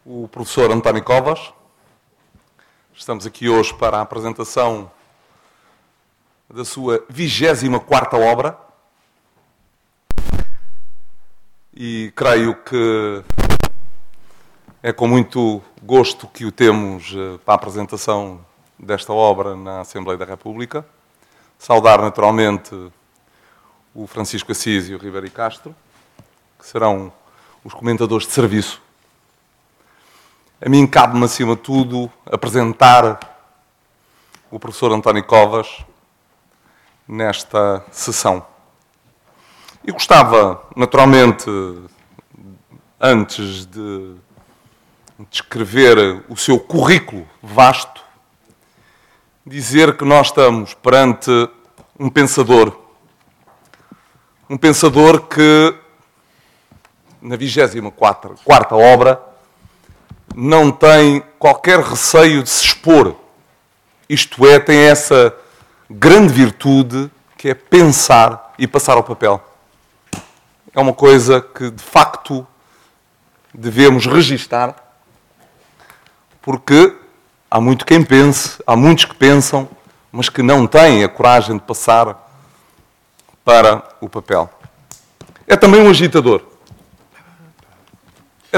o professor António Covas. Estamos aqui hoje para a apresentação da sua 24ª obra e creio que é com muito gosto que o temos para a apresentação desta obra na Assembleia da República. Saudar naturalmente o Francisco Assis e o Ribeiro Castro, que serão os comentadores de serviço. A mim cabe-me, acima de tudo, apresentar o professor António Covas nesta sessão. E gostava, naturalmente, antes de descrever o seu currículo vasto, dizer que nós estamos perante um pensador que, na 24ª obra, não tem qualquer receio de se expor. Isto é, tem essa grande virtude que é pensar e passar ao papel. É uma coisa que, de facto, devemos registar, porque há muito quem pense, há muitos que pensam, mas que não têm a coragem de passar para o papel. É também um agitador. É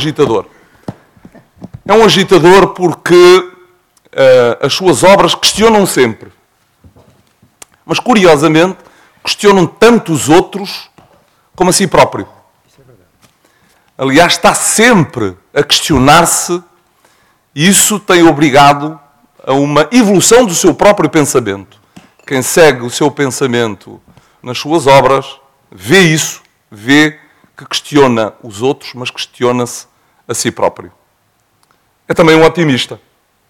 um agitador porque as suas obras questionam sempre. Mas, curiosamente, questionam tanto os outros como a si próprio. Aliás, está sempre a questionar-se e isso tem obrigado a uma evolução do seu próprio pensamento. Quem segue o seu pensamento nas suas obras vê isso, vê que questiona os outros, mas questiona-se a si próprio. É também um otimista.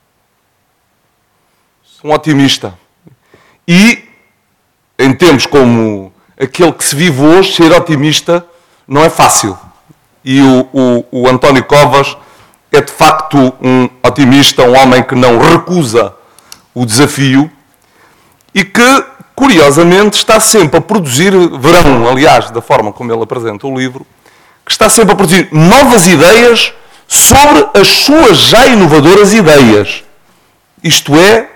E, em tempos como aquele que se vive hoje, ser otimista não é fácil. E o António Covas é, de facto, um otimista, um homem que não recusa o desafio e que, curiosamente, está sempre a produzir, verão, aliás, da forma como ele apresenta o livro, que está sempre a produzir novas ideias sobre as suas já inovadoras ideias. Isto é,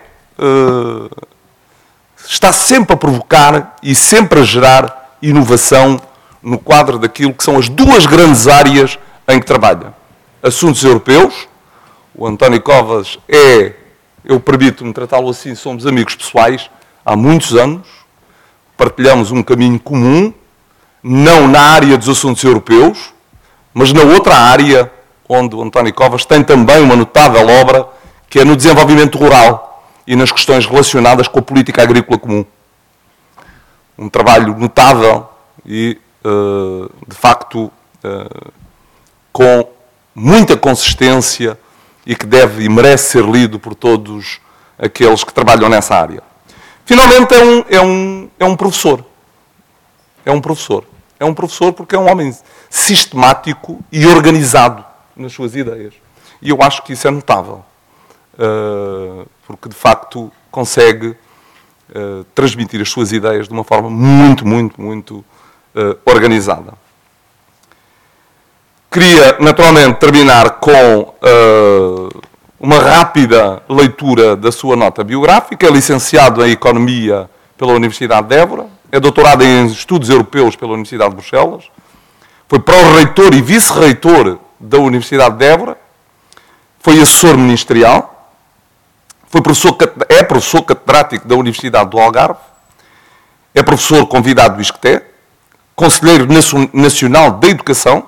está sempre a provocar e sempre a gerar inovação no quadro daquilo que são as duas grandes áreas em que trabalha. Assuntos europeus. O António Covas eu permito-me tratá-lo assim, somos amigos pessoais há muitos anos, partilhamos um caminho comum, não na área dos assuntos europeus, mas na outra área onde o António Covas tem também uma notável obra, que é no desenvolvimento rural e nas questões relacionadas com a política agrícola comum. Um trabalho notável e, de facto, com muita consistência e que deve e merece ser lido por todos aqueles que trabalham nessa área. Finalmente, é um professor. É um professor porque é um homem sistemático e organizado nas suas ideias. E eu acho que isso é notável. Porque, de facto, consegue transmitir as suas ideias de uma forma muito organizada. Queria, naturalmente, terminar com uma rápida leitura da sua nota biográfica. É licenciado em Economia pela Universidade de Évora, é doutorado em Estudos Europeus pela Universidade de Bruxelas, foi pró-reitor e vice-reitor da Universidade de Évora, foi assessor ministerial, é professor catedrático da Universidade do Algarve, é professor convidado do ISCTE, conselheiro nacional da Educação,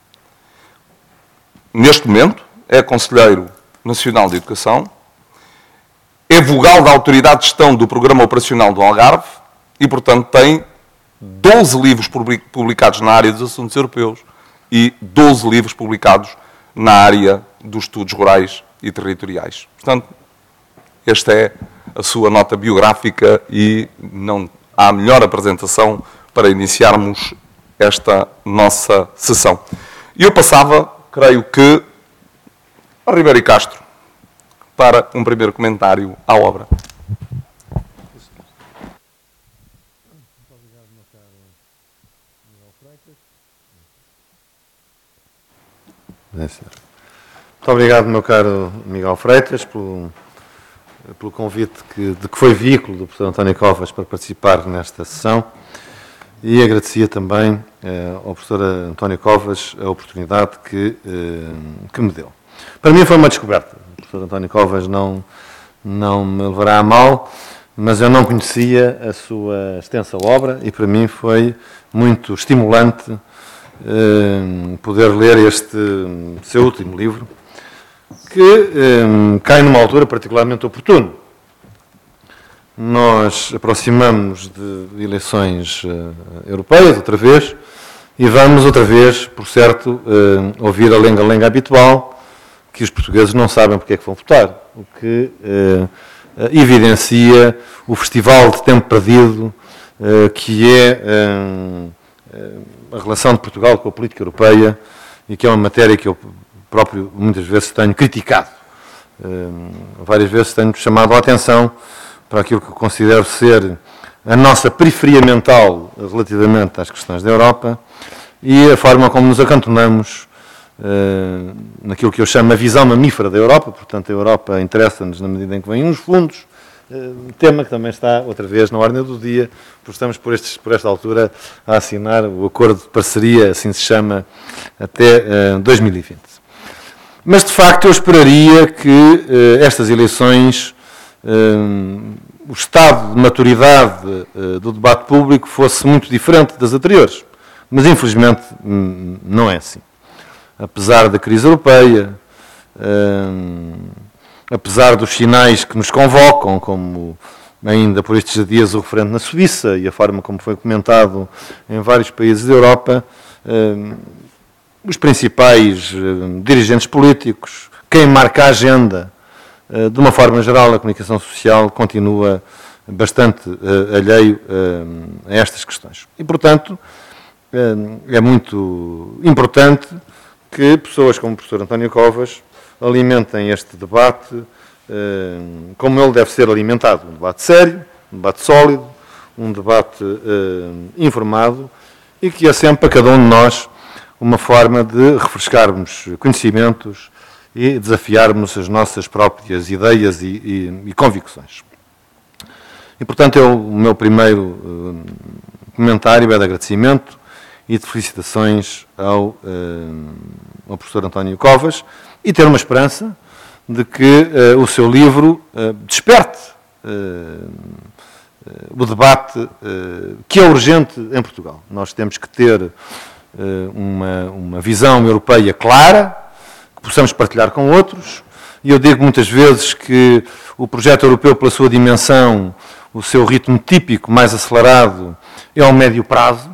neste momento é conselheiro nacional de Educação, é vogal da Autoridade de Gestão do Programa Operacional do Algarve e, portanto, tem 12 livros publicados na área dos assuntos europeus e 12 livros publicados na área dos estudos rurais e territoriais. Portanto, esta é a sua nota biográfica e não há melhor apresentação para iniciarmos esta nossa sessão. E eu passava, creio que, ao Ribeiro Castro para um primeiro comentário à obra. Muito obrigado, meu caro Miguel Freitas, pelo convite de que foi veículo do professor António Covas para participar nesta sessão, e agradecia também ao professor António Covas a oportunidade que me deu. Para mim foi uma descoberta. O professor António Covas não me levará a mal, mas eu não conhecia a sua extensa obra e para mim foi muito estimulante poder ler este seu último livro, que cai numa altura particularmente oportuna. Nós aproximamos de eleições europeias, outra vez, e vamos outra vez, por certo, ouvir a lenga-lenga habitual, que os portugueses não sabem porque é que vão votar, o que evidencia o festival de tempo perdido que é a relação de Portugal com a política europeia, e que é uma matéria que eu próprio muitas vezes tenho criticado. Várias vezes tenho chamado a atenção para aquilo que eu considero ser a nossa periferia mental relativamente às questões da Europa e a forma como nos acantonamos naquilo que eu chamo a visão mamífera da Europa. Portanto, a Europa interessa-nos na medida em que vêm uns fundos, tema que também está outra vez na ordem do dia, porque estamos por esta altura a assinar o acordo de parceria, assim se chama, até 2020. Mas, de facto, eu esperaria que estas eleições, o estado de maturidade do debate público fosse muito diferente das anteriores. Mas, infelizmente, não é assim. Apesar da crise europeia, apesar dos sinais que nos convocam, como ainda por estes dias o referendo na Suíça e a forma como foi comentado em vários países da Europa, os principais dirigentes políticos, quem marca a agenda, de uma forma geral, a comunicação social continua bastante alheio a estas questões. E, portanto, é muito importante que pessoas como o professor António Covas alimentem este debate como ele deve ser alimentado. Um debate sério, um debate sólido, um debate informado, e que é sempre a cada um de nós uma forma de refrescarmos conhecimentos e desafiarmos as nossas próprias ideias e convicções. E, portanto, o meu primeiro comentário é de agradecimento e de felicitações ao professor António Covas, e ter uma esperança de que o seu livro desperte o debate que é urgente em Portugal. Nós temos que ter uma visão europeia clara, que possamos partilhar com outros, e eu digo muitas vezes que o projeto europeu, pela sua dimensão, o seu ritmo típico mais acelerado, é ao médio prazo,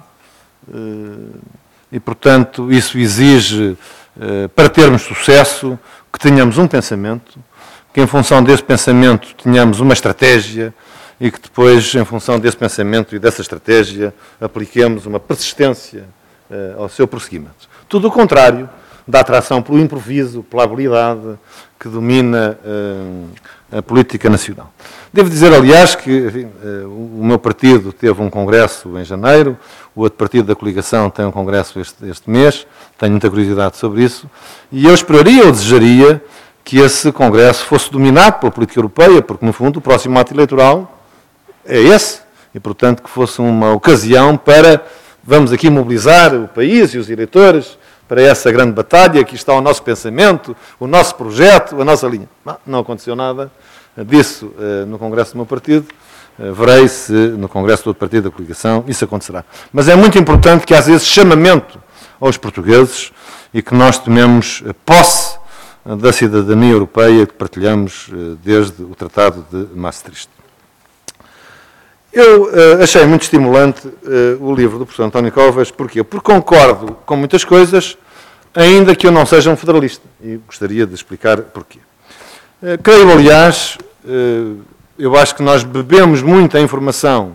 e, portanto, isso exige, para termos sucesso, que tenhamos um pensamento, que em função desse pensamento tenhamos uma estratégia e que depois, em função desse pensamento e dessa estratégia, apliquemos uma persistência ao seu prosseguimento. Tudo o contrário da atração pelo improviso, pela habilidade que domina a política nacional. Devo dizer, aliás, que enfim, o meu partido teve um congresso em janeiro, o outro partido da coligação tem um congresso este mês, tenho muita curiosidade sobre isso, e eu esperaria ou desejaria que esse congresso fosse dominado pela política europeia, porque, no fundo, o próximo ato eleitoral é esse, e, portanto, que fosse uma ocasião para, vamos aqui mobilizar o país e os eleitores para essa grande batalha, aqui está o nosso pensamento, o nosso projeto, a nossa linha. Não aconteceu nada disso no congresso do meu partido, verei se no congresso do outro partido da coligação isso acontecerá. Mas é muito importante que haja esse chamamento aos portugueses e que nós tomemos posse da cidadania europeia que partilhamos desde o Tratado de Maastricht. Eu achei muito estimulante o livro do professor António Covas. Porquê? Porque concordo com muitas coisas, ainda que eu não seja um federalista. E gostaria de explicar porquê. Creio, aliás, eu acho que nós bebemos muita informação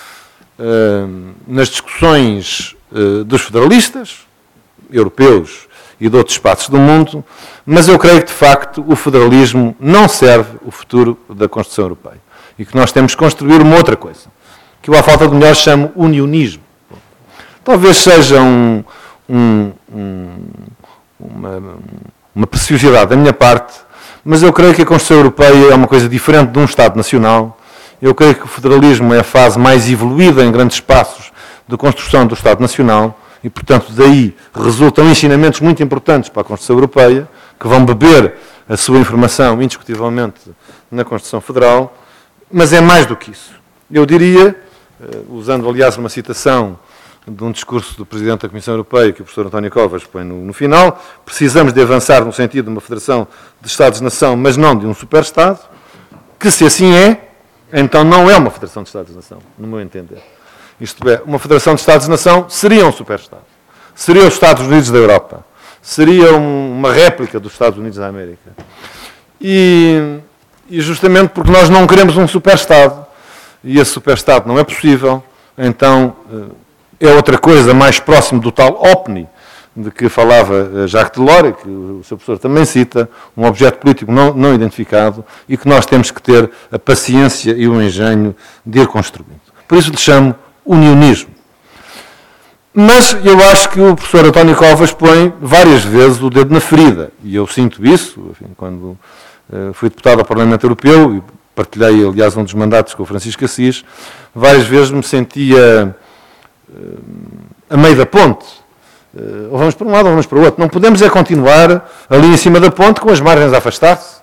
nas discussões dos federalistas, europeus e de outros espaços do mundo, mas eu creio que, de facto, o federalismo não serve o futuro da Constituição Europeia. E que nós temos que construir uma outra coisa, que eu, à falta de melhor, chamo unionismo. Talvez seja uma preciosidade da minha parte, mas eu creio que a Constituição Europeia é uma coisa diferente de um Estado Nacional. Eu creio que o federalismo é a fase mais evoluída em grandes espaços de construção do Estado Nacional e, portanto, daí resultam ensinamentos muito importantes para a Constituição Europeia, que vão beber a sua informação, indiscutivelmente, na Constituição Federal, mas é mais do que isso. Eu diria, usando, aliás, uma citação de um discurso do Presidente da Comissão Europeia, que o professor António Covas põe no final, precisamos de avançar no sentido de uma federação de Estados-nação, mas não de um super-Estado, que se assim é, então não é uma federação de Estados-nação, no meu entender. Isto é, uma federação de Estados-nação seria um super-Estado. Seria os Estados Unidos da Europa. Seria uma réplica dos Estados Unidos da América. E justamente porque nós não queremos um super-Estado, e esse super-Estado não é possível, então é outra coisa mais próximo do tal OPNI, de que falava Jacques Delors, que o seu professor também cita, um objeto político não identificado, e que nós temos que ter a paciência e o engenho de ir construindo. Por isso lhe chamo unionismo. Mas eu acho que o professor António Covas põe várias vezes o dedo na ferida, e eu sinto isso, enfim, quando fui deputado ao Parlamento Europeu, e partilhei, aliás, um dos mandatos com o Francisco Assis, várias vezes me sentia a meio da ponte, ou vamos para um lado ou vamos para o outro. Não podemos é continuar ali em cima da ponte com as margens a afastar-se.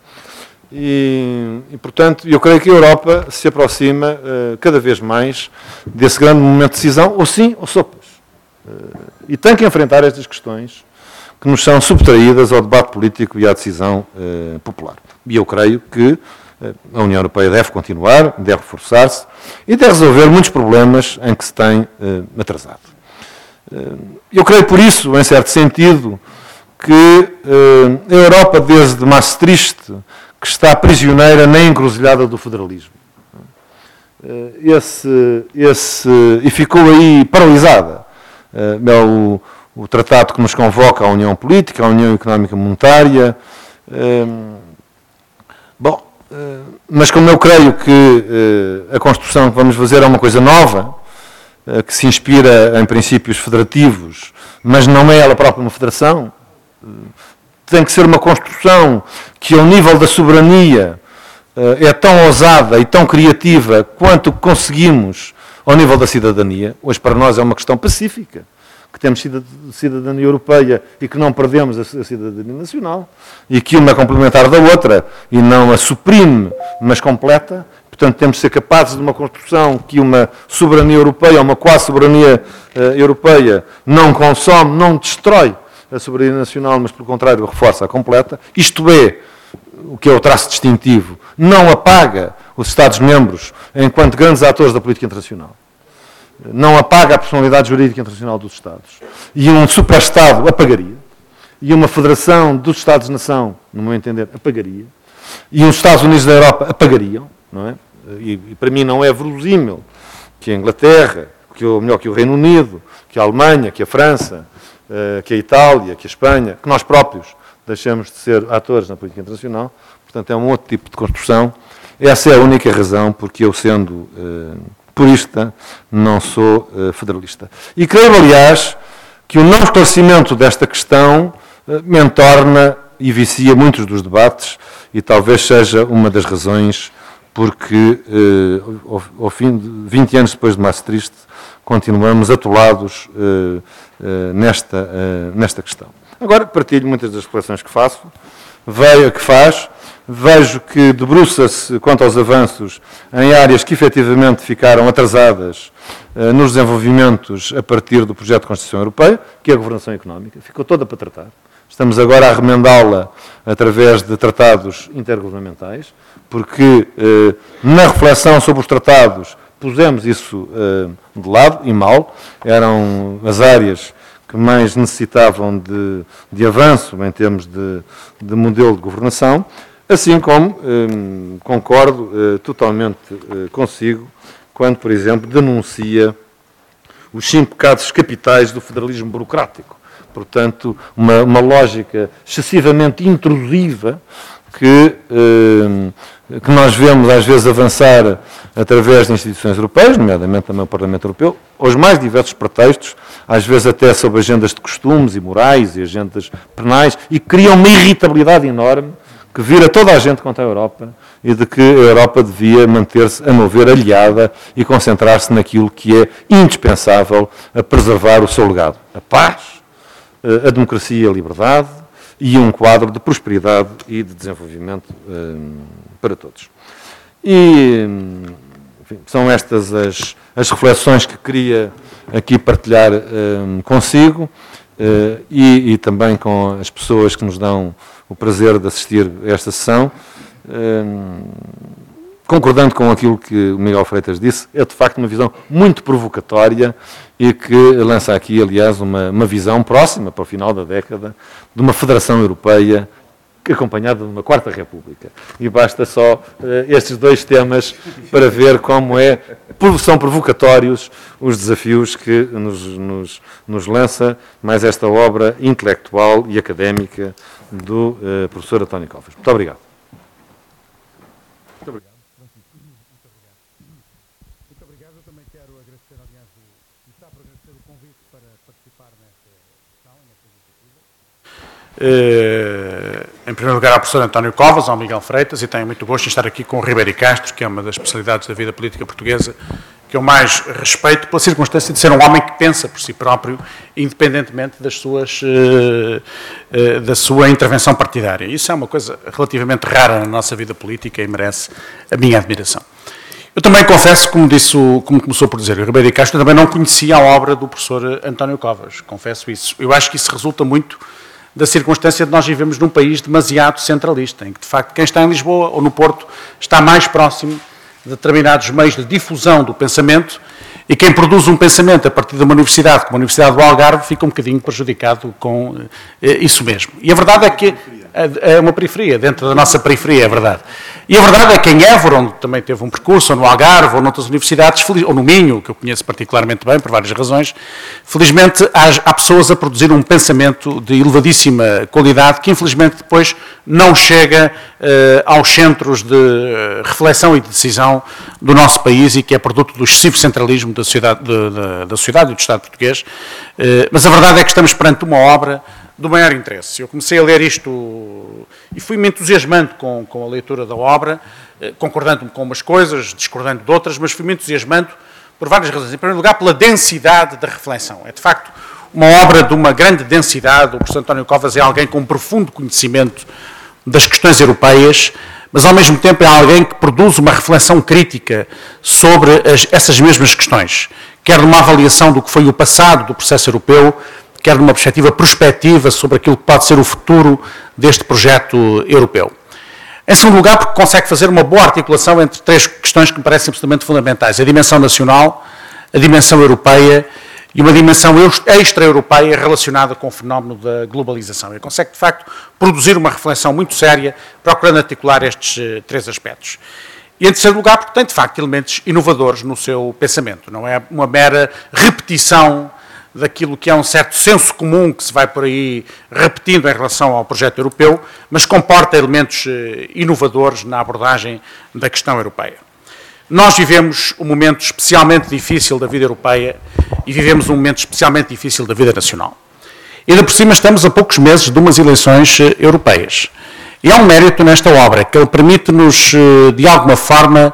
E, portanto, eu creio que a Europa se aproxima cada vez mais desse grande momento de decisão, ou sim ou sopas. E tem que enfrentar estas questões que nos são subtraídas ao debate político e à decisão popular. E eu creio que a União Europeia deve continuar, deve reforçar-se e deve resolver muitos problemas em que se tem atrasado. Eu creio, por isso, em certo sentido, que a Europa, desde Maastricht, que está prisioneira na encruzilhada do federalismo. E ficou aí paralisada. É o tratado que nos convoca à União Política, à União Económica Monetária. Mas como eu creio que a construção que vamos fazer é uma coisa nova, que se inspira em princípios federativos, mas não é ela própria uma federação, tem que ser uma construção que, ao nível da soberania, é tão ousada e tão criativa quanto conseguimos ao nível da cidadania. Hoje, para nós, é uma questão pacífica, que temos cidadania europeia e que não perdemos a cidadania nacional, e que uma é complementar da outra e não a suprime, mas completa. Portanto, temos de ser capazes de uma construção que uma soberania europeia, uma quase soberania europeia, não consome, não destrói a soberania nacional, mas, pelo contrário, reforça a completa. Isto é, o que é o traço distintivo, não apaga os Estados-membros enquanto grandes atores da política internacional. Não apaga a personalidade jurídica internacional dos Estados. E um super-Estado apagaria. E uma federação dos Estados-nação, no meu entender, apagaria. E os Estados Unidos da Europa apagariam, não é? E para mim não é verosímil que a Inglaterra, ou melhor, que o Reino Unido, que a Alemanha, que a França, que a Itália, que a Espanha, que nós próprios deixamos de ser atores na política internacional. Portanto, é um outro tipo de construção. Essa é a única razão porque eu, sendo purista, não sou federalista. E creio, aliás, que o não esclarecimento desta questão me entorna e vicia muitos dos debates e talvez seja uma das razões porque, ao fim de 20 anos depois de Maastricht, continuamos atolados nesta questão. Agora, partilho muitas das reflexões que faço, vejo que debruça-se quanto aos avanços em áreas que efetivamente ficaram atrasadas nos desenvolvimentos a partir do projeto de Constituição Europeia, que é a governação económica, ficou toda para tratar. Estamos agora a remendá-la através de tratados intergovernamentais, porque na reflexão sobre os tratados pusemos isso de lado, e mal, eram as áreas que mais necessitavam de avanço em termos de modelo de governação, assim como concordo totalmente consigo quando, por exemplo, denuncia os 5 pecados capitais do federalismo burocrático. Portanto, uma lógica excessivamente intrusiva que nós vemos às vezes avançar através de instituições europeias, nomeadamente também o Parlamento Europeu, aos mais diversos pretextos, às vezes até sob agendas de costumes e morais e agendas penais, e criam uma irritabilidade enorme que vira toda a gente contra a Europa e de que a Europa devia manter-se, a meu ver, aliada e concentrar-se naquilo que é indispensável a preservar o seu legado. A paz, a democracia e a liberdade e um quadro de prosperidade e de desenvolvimento para todos. E, enfim, são estas as reflexões que queria aqui partilhar consigo e também com as pessoas que nos dão o prazer de assistir a esta sessão. Concordando com aquilo que o Miguel Freitas disse, é de facto uma visão muito provocatória e que lança aqui, aliás, uma visão próxima para o final da década de uma Federação Europeia acompanhada de uma Quarta República. E basta só estes dois temas para ver como são provocatórios os desafios que nos lança mais esta obra intelectual e académica do professor António Covas. Muito obrigado. Muito obrigado. Muito obrigado. Eu também quero agradecer, aliás, começar por agradecer o convite para participar nesta sessão, nesta iniciativa. Em primeiro lugar, ao professor António Covas, ao Miguel Freitas, e tenho muito gosto em estar aqui com o Ribeiro Castro, que é uma das especialidades da vida política portuguesa que eu mais respeito pela circunstância de ser um homem que pensa por si próprio, independentemente da sua intervenção partidária. Isso é uma coisa relativamente rara na nossa vida política e merece a minha admiração. Eu também confesso, como começou por dizer o Ribeiro Castro, eu também não conhecia a obra do professor António Covas, confesso isso. Eu acho que isso resulta muito da circunstância de nós vivemos num país demasiado centralista, em que, de facto, quem está em Lisboa ou no Porto está mais próximo de determinados meios de difusão do pensamento, e quem produz um pensamento a partir de uma universidade, como a Universidade do Algarve, fica um bocadinho prejudicado com isso mesmo. E a verdade é que é uma periferia, dentro da nossa periferia, é verdade. E a verdade é que em Évora, onde também teve um percurso, ou no Algarve, ou noutras universidades, ou no Minho, que eu conheço particularmente bem, por várias razões, felizmente há pessoas a produzir um pensamento de elevadíssima qualidade, que infelizmente depois não chega aos centros de reflexão e de decisão do nosso país e que é produto do excessivo centralismo da sociedade e do Estado português. Mas a verdade é que estamos perante uma obra do maior interesse. Eu comecei a ler isto e fui-me entusiasmando com a leitura da obra, concordando com umas coisas, discordando de outras, mas fui-me entusiasmando por várias razões. Em primeiro lugar, pela densidade da reflexão. É, de facto, uma obra de uma grande densidade. O professor António Covas é alguém com um profundo conhecimento das questões europeias, mas, ao mesmo tempo, é alguém que produz uma reflexão crítica sobre essas mesmas questões, quer numa avaliação do que foi o passado do processo europeu, quer numa perspectiva prospectiva sobre aquilo que pode ser o futuro deste projeto europeu. Em segundo lugar, porque consegue fazer uma boa articulação entre três questões que me parecem absolutamente fundamentais: a dimensão nacional, a dimensão europeia e uma dimensão extra-europeia relacionada com o fenómeno da globalização. Ele consegue, de facto, produzir uma reflexão muito séria, procurando articular estes três aspectos. E, em terceiro lugar, porque tem, de facto, elementos inovadores no seu pensamento. Não é uma mera repetição daquilo que é um certo senso comum que se vai por aí repetindo em relação ao projeto europeu, mas comporta elementos inovadores na abordagem da questão europeia. Nós vivemos um momento especialmente difícil da vida europeia e vivemos um momento especialmente difícil da vida nacional. E, ainda por cima, estamos a poucos meses de umas eleições europeias. E há um mérito nesta obra, que ele permite-nos, de alguma forma,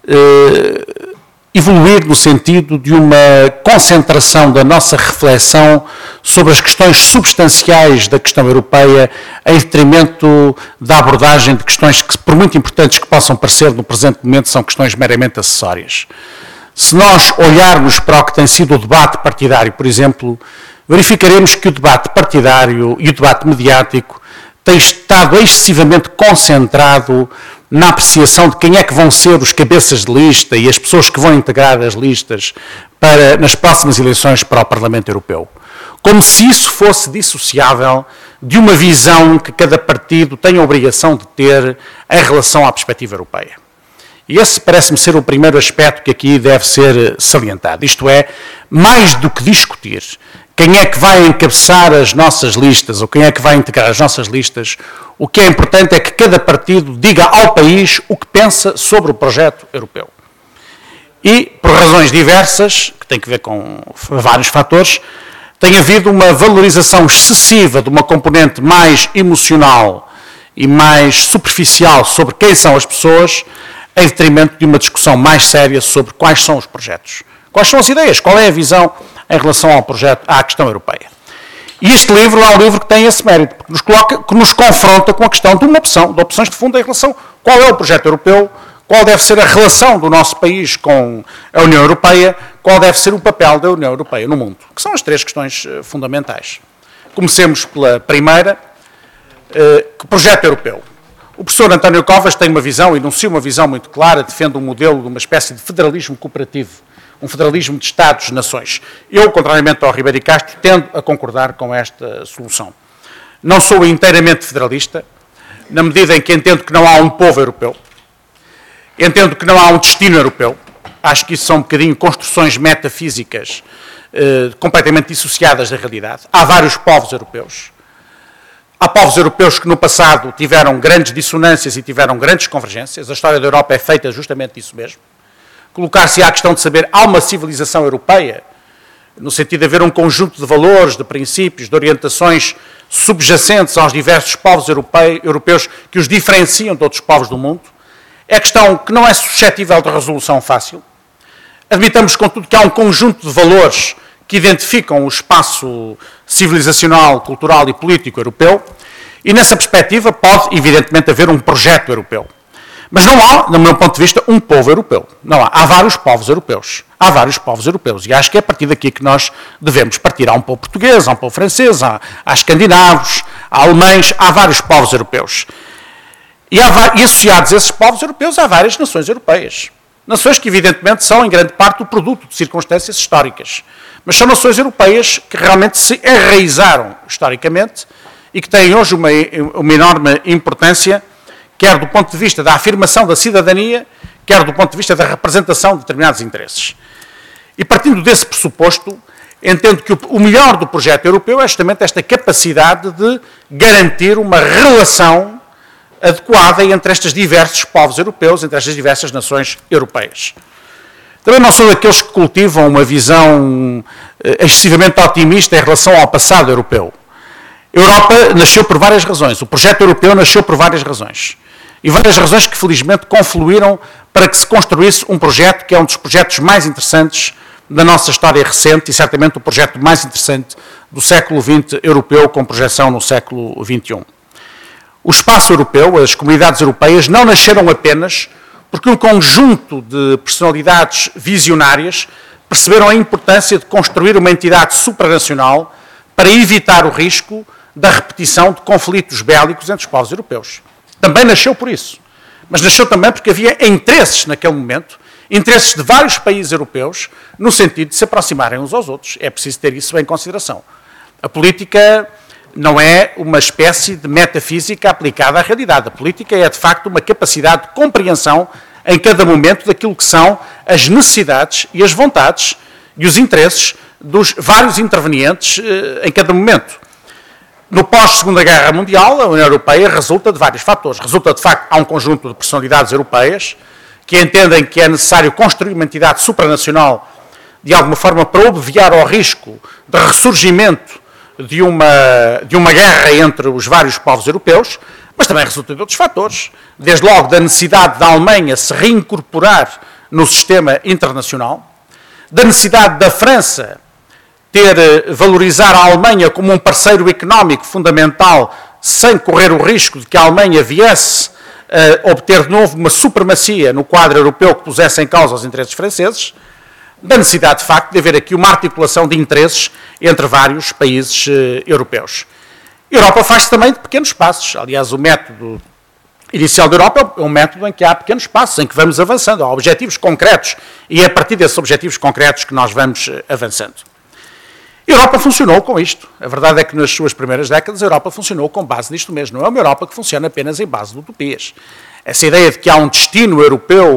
evoluir no sentido de uma concentração da nossa reflexão sobre as questões substanciais da questão europeia, em detrimento da abordagem de questões que, por muito importantes que possam parecer no presente momento, são questões meramente acessórias. Se nós olharmos para o que tem sido o debate partidário, por exemplo, verificaremos que o debate partidário e o debate mediático tem estado excessivamente concentrado na apreciação de quem é que vão ser os cabeças de lista e as pessoas que vão integrar as listas nas próximas eleições para o Parlamento Europeu. Como se isso fosse dissociável de uma visão que cada partido tem a obrigação de ter em relação à perspectiva europeia. E esse parece-me ser o primeiro aspecto que aqui deve ser salientado. Isto é, mais do que discutir quem é que vai encabeçar as nossas listas, ou quem é que vai integrar as nossas listas, o que é importante é que cada partido diga ao país o que pensa sobre o projeto europeu. E, por razões diversas, que têm a ver com vários fatores, tem havido uma valorização excessiva de uma componente mais emocional e mais superficial sobre quem são as pessoas, em detrimento de uma discussão mais séria sobre quais são os projetos. Quais são as ideias? Qual é a visão em relação ao projeto, à questão europeia? E este livro é um livro que tem esse mérito, que nos confronta com a questão de uma opção, de opções de fundo em relação a qual é o projeto europeu, qual deve ser a relação do nosso país com a União Europeia, qual deve ser o papel da União Europeia no mundo, que são as três questões fundamentais. Comecemos pela primeira, o projeto europeu. O professor António Covas tem uma visão, enuncia uma visão muito clara, defende um modelo de uma espécie de federalismo cooperativo, um federalismo de Estados-nações. Eu, contrariamente ao Ribeiro Castro, tendo a concordar com esta solução. Não sou inteiramente federalista, na medida em que entendo que não há um povo europeu, entendo que não há um destino europeu, acho que isso são um bocadinho construções metafísicas completamente dissociadas da realidade. Há vários povos europeus. Há povos europeus que no passado tiveram grandes dissonâncias e tiveram grandes convergências. A história da Europa é feita justamente disso mesmo. Colocar-se à questão de saber, há uma civilização europeia, no sentido de haver um conjunto de valores, de princípios, de orientações subjacentes aos diversos povos europeus que os diferenciam de outros povos do mundo. É questão que não é suscetível de resolução fácil. Admitamos, contudo, que há um conjunto de valores que identificam o espaço civilizacional, cultural e político europeu, e nessa perspectiva pode, evidentemente, haver um projeto europeu. Mas não há, no meu ponto de vista, um povo europeu. Não há. Há vários povos europeus. Há vários povos europeus. E acho que é a partir daqui que nós devemos partir. Há um povo português, há um povo francês, há escandinavos, há alemães, há vários povos europeus. E associados a esses povos europeus há várias nações europeias. Nações que, evidentemente, são, em grande parte, o produto de circunstâncias históricas. Mas são nações europeias que realmente se enraizaram historicamente e que têm hoje uma enorme importância, quer do ponto de vista da afirmação da cidadania, quer do ponto de vista da representação de determinados interesses. E partindo desse pressuposto, entendo que o melhor do projeto europeu é justamente esta capacidade de garantir uma relação adequada entre estes diversos povos europeus, entre estas diversas nações europeias. Também não sou daqueles que cultivam uma visão excessivamente otimista em relação ao passado europeu. A Europa nasceu por várias razões, o projeto europeu nasceu por várias razões. E várias razões que, felizmente, confluíram para que se construísse um projeto que é um dos projetos mais interessantes da nossa história recente e, certamente, o projeto mais interessante do século XX europeu, com projeção no século XXI. O espaço europeu, as comunidades europeias, não nasceram apenas porque um conjunto de personalidades visionárias perceberam a importância de construir uma entidade supranacional para evitar o risco da repetição de conflitos bélicos entre os povos europeus. Também nasceu por isso. Mas nasceu também porque havia interesses naquele momento, interesses de vários países europeus, no sentido de se aproximarem uns aos outros. É preciso ter isso em consideração. A política não é uma espécie de metafísica aplicada à realidade. A política é, de facto, uma capacidade de compreensão em cada momento daquilo que são as necessidades e as vontades e os interesses dos vários intervenientes em cada momento. No pós-Segunda Guerra Mundial, a União Europeia resulta de vários fatores. Resulta, de facto, há um conjunto de personalidades europeias que entendem que é necessário construir uma entidade supranacional de alguma forma para obviar ao risco de ressurgimento de uma guerra entre os vários povos europeus, mas também resulta de outros fatores. Desde logo da necessidade da Alemanha se reincorporar no sistema internacional, da necessidade da França valorizar a Alemanha como um parceiro económico fundamental, sem correr o risco de que a Alemanha viesse a obter de novo uma supremacia no quadro europeu que pusesse em causa os interesses franceses, da necessidade, de facto, de haver aqui uma articulação de interesses entre vários países europeus. A Europa faz-se também de pequenos passos. Aliás, o método inicial da Europa é um método em que há pequenos passos, em que vamos avançando. Há objetivos concretos e é a partir desses objetivos concretos que nós vamos avançando. A Europa funcionou com isto. A verdade é que nas suas primeiras décadas a Europa funcionou com base nisto mesmo. Não é uma Europa que funciona apenas em base de utopias. Essa ideia de que há um destino europeu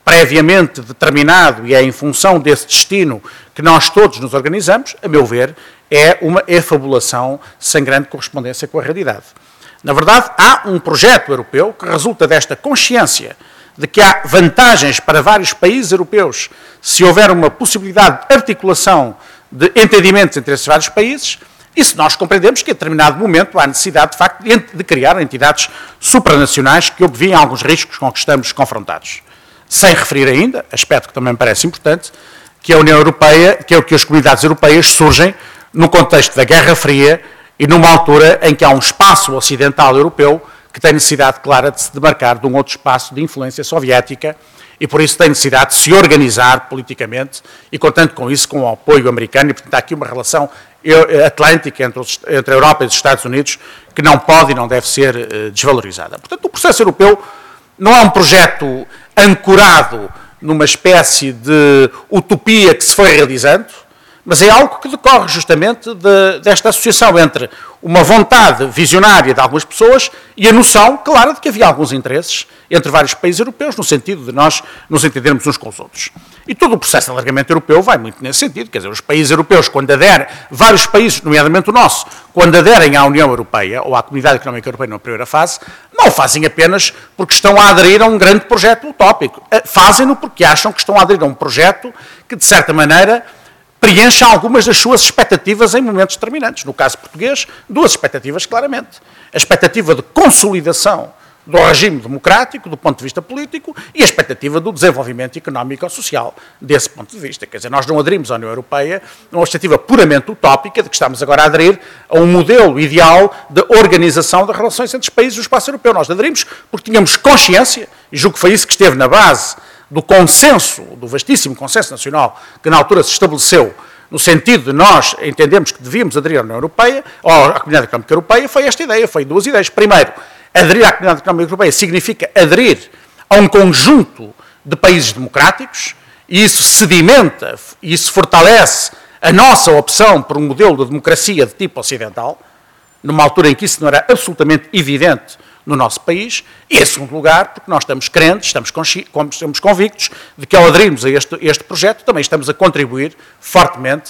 previamente determinado e é em função desse destino que nós todos nos organizamos, a meu ver, é uma efabulação sem grande correspondência com a realidade. Na verdade, há um projeto europeu que resulta desta consciência de que há vantagens para vários países europeus se houver uma possibilidade de articulação de entendimentos entre esses vários países, e se nós compreendemos que, a determinado momento, há necessidade, de facto, de criar entidades supranacionais que obviem alguns riscos com que estamos confrontados. Sem referir ainda, aspecto que também me parece importante, que a União Europeia, que as comunidades europeias surgem no contexto da Guerra Fria e numa altura em que há um espaço ocidental europeu que tem necessidade clara de se demarcar de um outro espaço de influência soviética e por isso tem necessidade de se organizar politicamente e, contando com isso, com o apoio americano, e portanto há aqui uma relação atlântica entre a Europa e os Estados Unidos que não pode e não deve ser desvalorizada. Portanto, o processo europeu não é um projeto ancorado numa espécie de utopia que se foi realizando, mas é algo que decorre justamente desta associação entre uma vontade visionária de algumas pessoas e a noção clara de que havia alguns interesses entre vários países europeus, no sentido de nós nos entendermos uns com os outros. E todo o processo de alargamento europeu vai muito nesse sentido, quer dizer, os países europeus, quando aderem, vários países, nomeadamente o nosso, quando aderem à União Europeia, ou à Comunidade Económica Europeia numa primeira fase, não o fazem apenas porque estão a aderir a um grande projeto utópico. Fazem-no porque acham que estão a aderir a um projeto que, de certa maneira, preencha algumas das suas expectativas em momentos determinantes. No caso português, duas expectativas, claramente. A expectativa de consolidação do regime democrático, do ponto de vista político, e a expectativa do desenvolvimento económico ou social, desse ponto de vista. Quer dizer, nós não aderimos à União Europeia numa perspectiva puramente utópica de que estamos agora a aderir a um modelo ideal de organização das relações entre os países do espaço europeu. Nós aderimos porque tínhamos consciência, e julgo que foi isso que esteve na base do consenso, do vastíssimo consenso nacional que na altura se estabeleceu, no sentido de nós entendermos que devíamos aderir à União Europeia, ou à Comunidade Económica Europeia, foi esta ideia, foi duas ideias. Primeiro, aderir à Comunidade Económica Europeia significa aderir a um conjunto de países democráticos, e isso sedimenta, e isso fortalece a nossa opção por um modelo de democracia de tipo ocidental, numa altura em que isso não era absolutamente evidente no nosso país, e, em segundo lugar, porque nós estamos crentes, estamos convictos de que, ao aderirmos a este projeto, também estamos a contribuir fortemente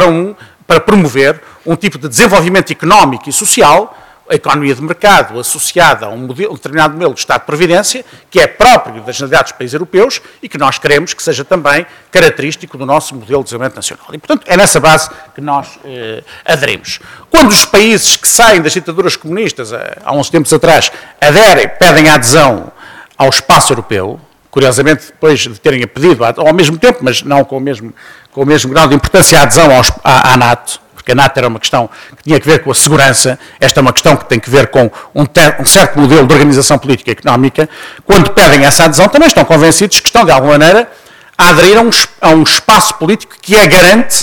para promover um tipo de desenvolvimento económico e social, a economia de mercado associada a um determinado modelo de Estado de Previdência, que é próprio das generalidades dos países europeus e que nós queremos que seja também característico do nosso modelo de desenvolvimento nacional. E, portanto, é nessa base que nós aderimos. Quando os países que saem das ditaduras comunistas, há uns tempos atrás, pedem a adesão ao espaço europeu, curiosamente, depois de terem pedido ao mesmo tempo, mas não com o mesmo grau de importância, a adesão à NATO, porque a NATO era uma questão que tinha que ver com a segurança, esta é uma questão que tem que ver com um certo modelo de organização política e económica. Quando pedem essa adesão, também estão convencidos que estão, de alguma maneira, a aderir a um espaço político que é garante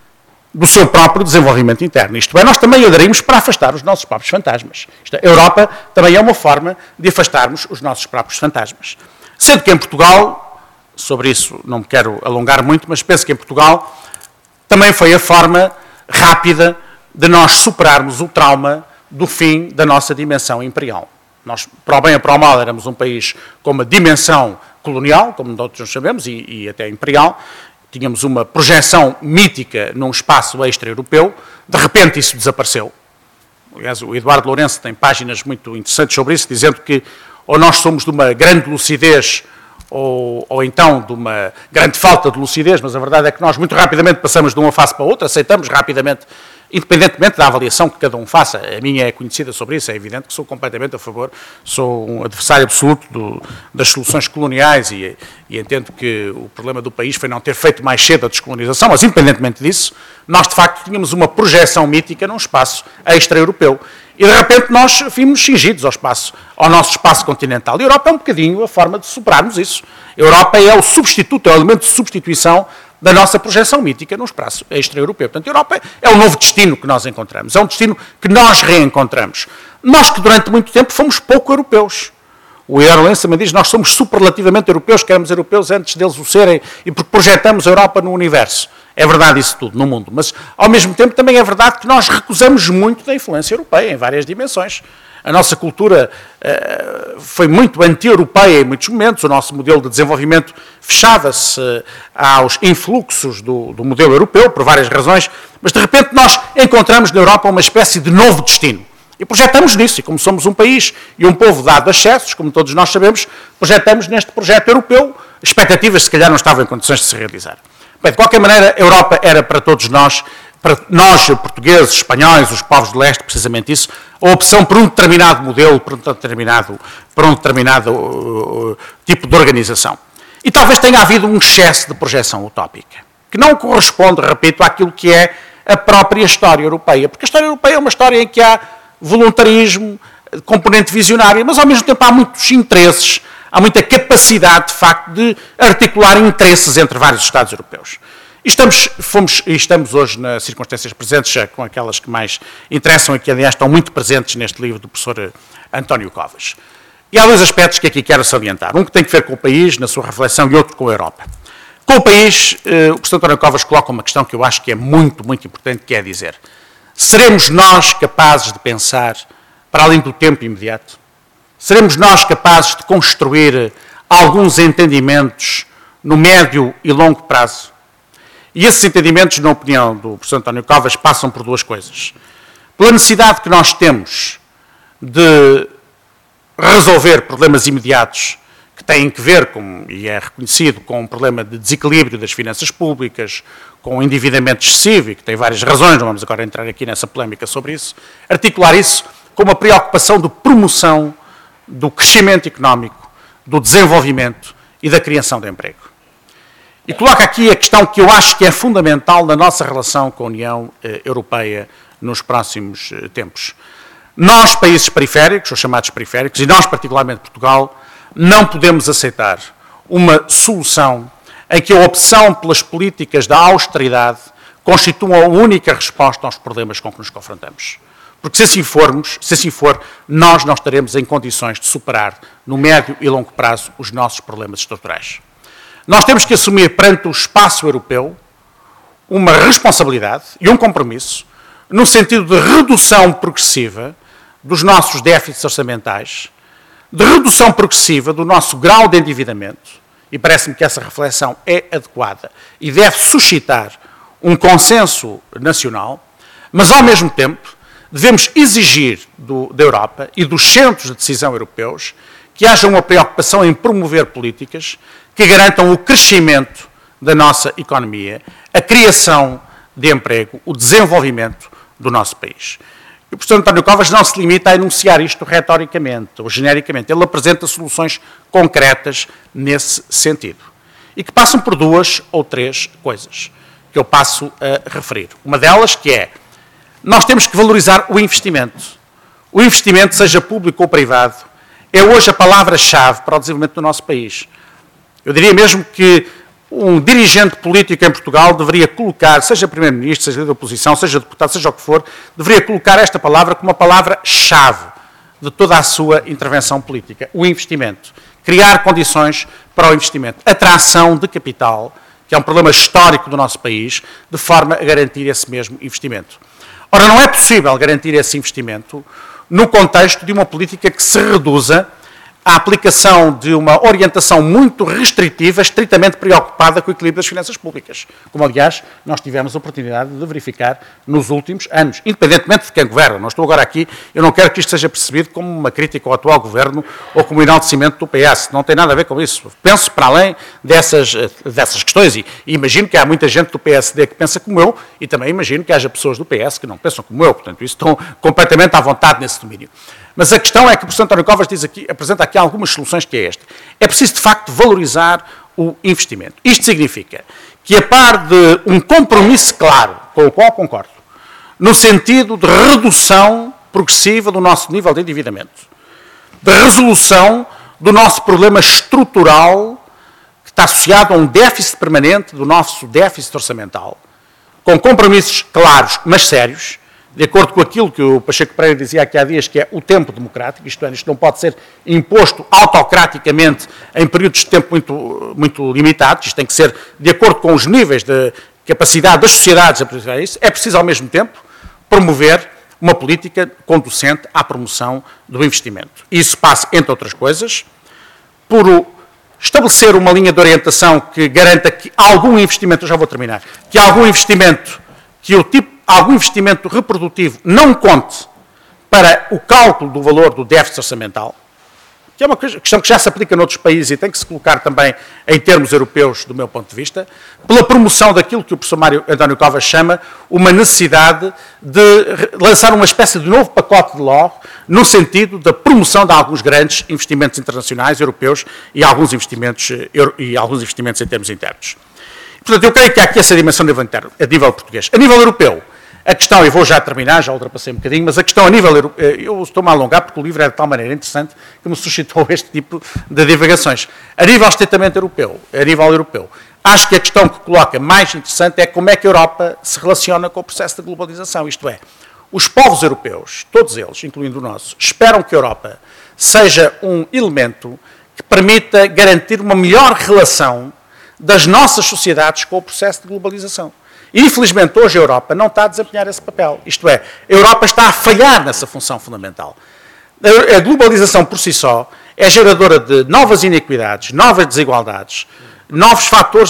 do seu próprio desenvolvimento interno. Isto é, nós também aderimos para afastar os nossos próprios fantasmas. A Europa também é uma forma de afastarmos os nossos próprios fantasmas. Sendo que em Portugal, sobre isso não me quero alongar muito, mas penso que em Portugal também foi a forma rápida de nós superarmos o trauma do fim da nossa dimensão imperial. Nós, para o bem ou para o mal, éramos um país com uma dimensão colonial, como todos sabemos, e até imperial. Tínhamos uma projeção mítica num espaço extra-europeu. De repente isso desapareceu. Aliás, o Eduardo Lourenço tem páginas muito interessantes sobre isso, dizendo que ou nós somos de uma grande lucidez ou então de uma grande falta de lucidez, mas a verdade é que nós muito rapidamente passamos de uma fase para outra, aceitamos rapidamente, independentemente da avaliação que cada um faça. A minha é conhecida sobre isso, é evidente que sou completamente a favor, sou um adversário absoluto das soluções coloniais e entendo que o problema do país foi não ter feito mais cedo a descolonização, mas independentemente disso, nós de facto tínhamos uma projeção mítica num espaço extra-europeu. E de repente nós vimos cingidos ao nosso espaço continental. E a Europa é um bocadinho a forma de superarmos isso. A Europa é o substituto, é o elemento de substituição da nossa projeção mítica no espaço extra-europeu. Portanto, a Europa é o novo destino que nós encontramos, é um destino que nós reencontramos. Nós que durante muito tempo fomos pouco europeus. O Eduardo Lourenço também diz que nós somos superlativamente europeus, que éramos europeus antes deles o serem, e porque projetamos a Europa no universo. É verdade isso tudo, no mundo, mas ao mesmo tempo também é verdade que nós recusamos muito da influência europeia em várias dimensões. A nossa cultura foi muito anti-europeia em muitos momentos, o nosso modelo de desenvolvimento fechava-se aos influxos do modelo europeu, por várias razões, mas de repente nós encontramos na Europa uma espécie de novo destino. E projetamos nisso, e como somos um país e um povo dado a excessos, como todos nós sabemos, projetamos neste projeto europeu expectativas que se calhar não estavam em condições de se realizar. Bem, de qualquer maneira, a Europa era para todos nós, para nós, portugueses, espanhóis, os povos de leste, precisamente isso, a opção por um determinado modelo, por um determinado tipo de organização. E talvez tenha havido um excesso de projeção utópica, que não corresponde, repito, àquilo que é a própria história europeia. Porque a história europeia é uma história em que há voluntarismo, componente visionária, mas ao mesmo tempo há muitos interesses, há muita capacidade, de facto, de articular interesses entre vários Estados europeus. E estamos hoje nas circunstâncias presentes, já com aquelas que mais interessam e que, aliás, estão muito presentes neste livro do professor António Covas. E há dois aspectos que aqui quero salientar. Um que tem que ver com o país, na sua reflexão, e outro com a Europa. Com o país, o professor António Covas coloca uma questão que eu acho que é muito, muito importante, que é dizer: seremos nós capazes de pensar para além do tempo imediato? Seremos nós capazes de construir alguns entendimentos no médio e longo prazo? E esses entendimentos, na opinião do professor António Covas, passam por duas coisas. Pela necessidade que nós temos de resolver problemas imediatos que têm que ver, e é reconhecido, com um problema de desequilíbrio das finanças públicas, com o endividamento excessivo, e que tem várias razões, não vamos agora entrar aqui nessa polémica sobre isso, articular isso com uma preocupação de promoção do crescimento económico, do desenvolvimento e da criação de emprego. E coloca aqui a questão que eu acho que é fundamental na nossa relação com a União Europeia nos próximos tempos. Nós, países periféricos, ou chamados periféricos, e nós, particularmente Portugal, não podemos aceitar uma solução em que a opção pelas políticas da austeridade constitua a única resposta aos problemas com que nos confrontamos. Porque se assim for, nós não estaremos em condições de superar, no médio e longo prazo, os nossos problemas estruturais. Nós temos que assumir perante o espaço europeu uma responsabilidade e um compromisso no sentido de redução progressiva dos nossos déficits orçamentais, de redução progressiva do nosso grau de endividamento, e parece-me que essa reflexão é adequada e deve suscitar um consenso nacional, mas, ao mesmo tempo, devemos exigir da Europa e dos centros de decisão europeus que haja uma preocupação em promover políticas que garantam o crescimento da nossa economia, a criação de emprego, o desenvolvimento do nosso país. E o professor António Covas não se limita a enunciar isto retoricamente ou genericamente. Ele apresenta soluções concretas nesse sentido. E que passam por duas ou três coisas que eu passo a referir. Uma delas que é: nós temos que valorizar o investimento. O investimento, seja público ou privado, é hoje a palavra-chave para o desenvolvimento do nosso país. Eu diria mesmo que um dirigente político em Portugal deveria colocar, seja primeiro-ministro, seja líder da oposição, seja deputado, seja o que for, deveria colocar esta palavra como uma palavra-chave de toda a sua intervenção política. O investimento. Criar condições para o investimento. Atração de capital, que é um problema histórico do nosso país, de forma a garantir esse mesmo investimento. Ora, não é possível garantir esse investimento no contexto de uma política que se reduza à aplicação de uma orientação muito restritiva, estritamente preocupada com o equilíbrio das finanças públicas, como, aliás, nós tivemos a oportunidade de verificar nos últimos anos, independentemente de quem governa. Não estou agora aqui, eu não quero que isto seja percebido como uma crítica ao atual governo ou como um enaltecimento do PS, não tem nada a ver com isso. Penso para além dessas questões e imagino que há muita gente do PSD que pensa como eu e também imagino que haja pessoas do PS que não pensam como eu, portanto, isso estão completamente à vontade nesse domínio. Mas a questão é que o professor António Covas apresenta aqui algumas soluções que é esta. É preciso, de facto, valorizar o investimento. Isto significa que, a par de um compromisso claro, com o qual concordo, no sentido de redução progressiva do nosso nível de endividamento, de resolução do nosso problema estrutural, que está associado a um déficit permanente do nosso déficit orçamental, com compromissos claros, mas sérios, de acordo com aquilo que o Pacheco Pereira dizia aqui há dias, que é o tempo democrático, isto é, isto não pode ser imposto autocraticamente em períodos de tempo muito limitados, isto tem que ser de acordo com os níveis de capacidade das sociedades a apresentar isso. É preciso, ao mesmo tempo, promover uma política conducente à promoção do investimento. Isso passa, entre outras coisas, por estabelecer uma linha de orientação que garanta que algum investimento, eu já vou terminar, que algum investimento reprodutivo não conte para o cálculo do valor do déficit orçamental, que é uma questão que já se aplica noutros países e tem que se colocar também em termos europeus, do meu ponto de vista, pela promoção daquilo que o professor António Covas chama uma necessidade de lançar uma espécie de novo pacote de law no sentido da promoção de alguns grandes investimentos internacionais, europeus, e alguns investimentos em termos internos. Portanto, eu creio que há aqui essa dimensão a nível português. A nível europeu, a questão, e vou já terminar, já ultrapassei um bocadinho, mas a questão a nível europeu, eu estou-me a alongar porque o livro é de tal maneira interessante que me suscitou este tipo de divagações. A nível estritamente europeu, acho que a questão que coloca mais interessante é como é que a Europa se relaciona com o processo de globalização, isto é, os povos europeus, todos eles, incluindo o nosso, esperam que a Europa seja um elemento que permita garantir uma melhor relação das nossas sociedades com o processo de globalização. E, infelizmente, hoje a Europa não está a desempenhar esse papel. Isto é, a Europa está a falhar nessa função fundamental. A globalização, por si só, é geradora de novas inequidades, novas desigualdades, novos fatores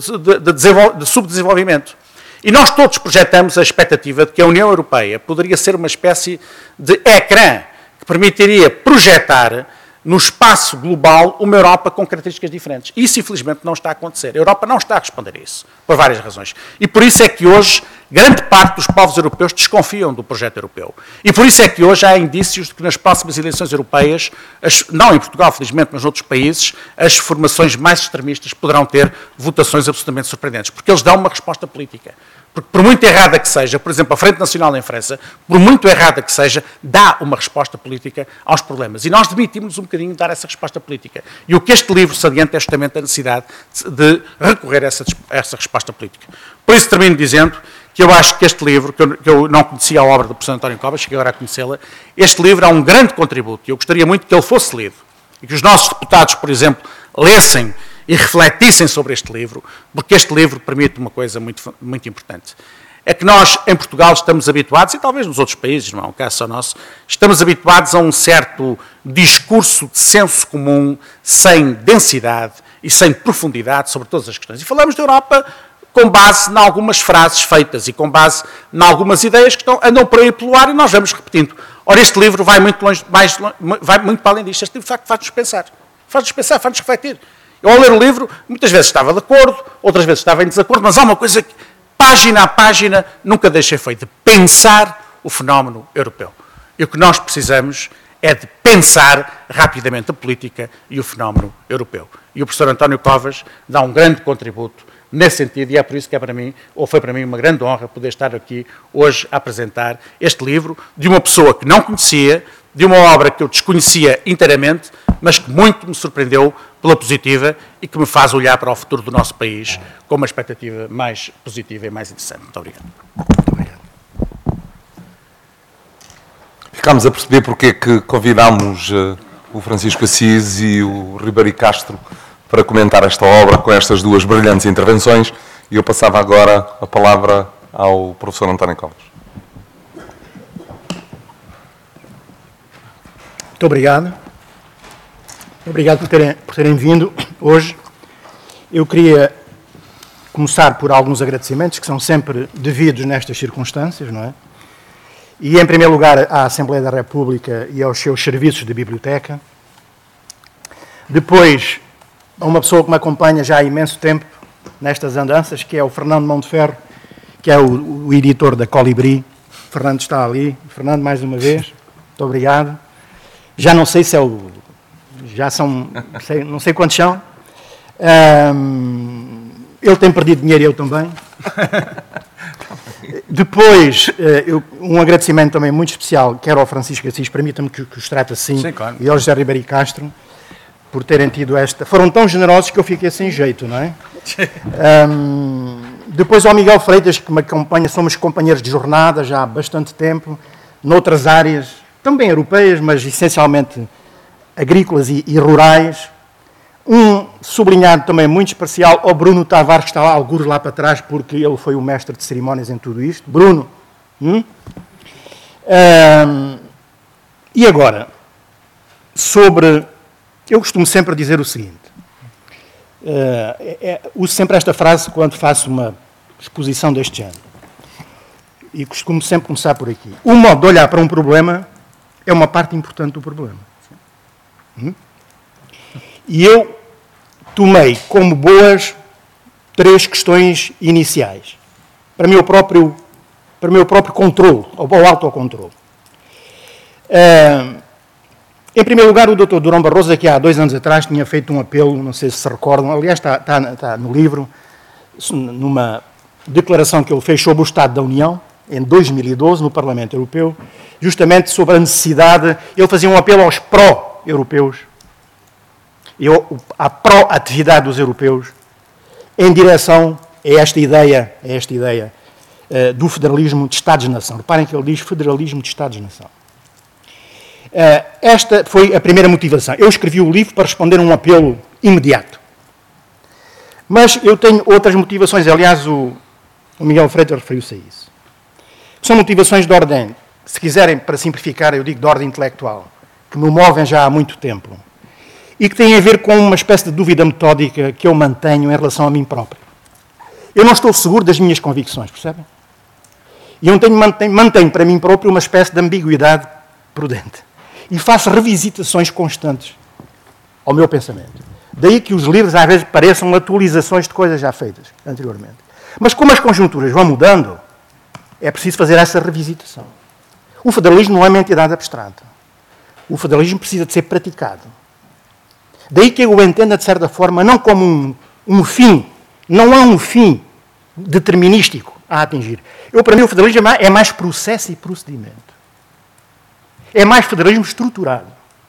de subdesenvolvimento. E nós todos projetamos a expectativa de que a União Europeia poderia ser uma espécie de ecrã que permitiria projetar no espaço global uma Europa com características diferentes. Isso, infelizmente, não está a acontecer. A Europa não está a responder a isso, por várias razões. E por isso é que hoje, grande parte dos povos europeus desconfiam do projeto europeu. E por isso é que hoje há indícios de que nas próximas eleições europeias, não em Portugal, felizmente, mas noutros países, as formações mais extremistas poderão ter votações absolutamente surpreendentes, porque eles dão uma resposta política. Porque, por muito errada que seja, por exemplo, a Frente Nacional em França, por muito errada que seja, dá uma resposta política aos problemas. E nós demitimos um bocadinho de dar essa resposta política. E o que este livro se adianta é justamente a necessidade de recorrer a essa resposta política. Por isso termino dizendo que eu acho que este livro, que eu não conhecia a obra do professor António Covas, cheguei agora a conhecê-la, este livro é um grande contributo e eu gostaria muito que ele fosse lido. E que os nossos deputados, por exemplo, lessem e refletissem sobre este livro, porque este livro permite uma coisa muito, muito importante. É que nós, em Portugal, estamos habituados, e talvez nos outros países, não é um caso só nosso, estamos habituados a um certo discurso de senso comum, sem densidade e sem profundidade sobre todas as questões. E falamos da Europa com base em algumas frases feitas e com base em algumas ideias que andam por aí pelo ar e nós vamos repetindo. Ora, este livro vai muito longe, vai muito para além disto. Este livro, de facto, faz-nos pensar, faz-nos refletir. Eu, ao ler o livro, muitas vezes estava de acordo, outras vezes estava em desacordo, mas há uma coisa que, página a página, nunca deixei foi de pensar o fenómeno europeu. E o que nós precisamos é de pensar rapidamente a política e o fenómeno europeu. E o professor António Covas dá um grande contributo nesse sentido, e é por isso que é para mim, ou foi para mim uma grande honra poder estar aqui hoje a apresentar este livro de uma pessoa que não conhecia, de uma obra que eu desconhecia inteiramente, mas que muito me surpreendeu pela positiva e que me faz olhar para o futuro do nosso país com uma expectativa mais positiva e mais interessante. Muito obrigado. Muito obrigado. Ficámos a perceber porque é que convidámos o Francisco Assis e o Ribeiro Castro para comentar esta obra com estas duas brilhantes intervenções, e eu passava agora a palavra ao professor António Covas. Muito obrigado. Obrigado por terem vindo hoje. Eu queria começar por alguns agradecimentos que são sempre devidos nestas circunstâncias, não é? E, em primeiro lugar, à Assembleia da República e aos seus serviços de biblioteca. Depois, a uma pessoa que me acompanha já há imenso tempo nestas andanças, que é o Fernando Mão de Ferro, que é o editor da Colibri. O Fernando está ali. Fernando, mais uma vez, muito obrigado. Já não sei se é o... Já são... não sei quantos são. Ele tem perdido dinheiro e eu também. Depois, um agradecimento também muito especial, quero ao Francisco Assis, permita-me que os trate assim, sim, claro. E ao José Ribeiro Castro, por terem tido esta... Foram tão generosos que eu fiquei sem jeito, não é? Depois ao Miguel Freitas, que me acompanha, somos companheiros de jornada já há bastante tempo, noutras áreas, também europeias, mas essencialmente agrícolas e rurais. Um sublinhado também muito especial ao Bruno Tavares, que está lá, algures lá para trás, porque ele foi o mestre de cerimónias em tudo isto. Bruno. E agora, eu costumo sempre dizer o seguinte, uso sempre esta frase quando faço uma exposição deste género, e costumo sempre começar por aqui. O modo de olhar para um problema é uma parte importante do problema. E eu tomei como boas 3 questões iniciais, para o meu próprio controle, ou autocontrole. Em primeiro lugar, o Dr. Durão Barroso, que há 2 anos atrás, tinha feito um apelo, não sei se recordam, aliás, está no livro, numa declaração que ele fez sobre o Estado da União, em 2012, no Parlamento Europeu, justamente sobre a necessidade, ele fazia um apelo aos pró-europeus, à pró-atividade dos europeus, em direção a esta ideia do federalismo de Estados-nação. Reparem que ele diz federalismo de Estados-nação. Esta foi a primeira motivação. Eu escrevi o livro para responder a um apelo imediato. Mas eu tenho outras motivações. Aliás, o Miguel Freitas referiu-se a isso. São motivações de ordem, se quiserem, para simplificar, eu digo de ordem intelectual, que me movem já há muito tempo e que têm a ver com uma espécie de dúvida metódica que eu mantenho em relação a mim próprio. Eu não estou seguro das minhas convicções, percebem? E eu mantenho para mim próprio uma espécie de ambiguidade prudente. E faço revisitações constantes ao meu pensamento. Daí que os livros às vezes pareçam atualizações de coisas já feitas anteriormente. Mas como as conjunturas vão mudando, é preciso fazer essa revisitação. O federalismo não é uma entidade abstrata. O federalismo precisa de ser praticado. Daí que eu o entenda, de certa forma, não como um fim. Não há um fim determinístico a atingir. Para mim, o federalismo é mais processo e procedimento. É mais federalismo estruturado.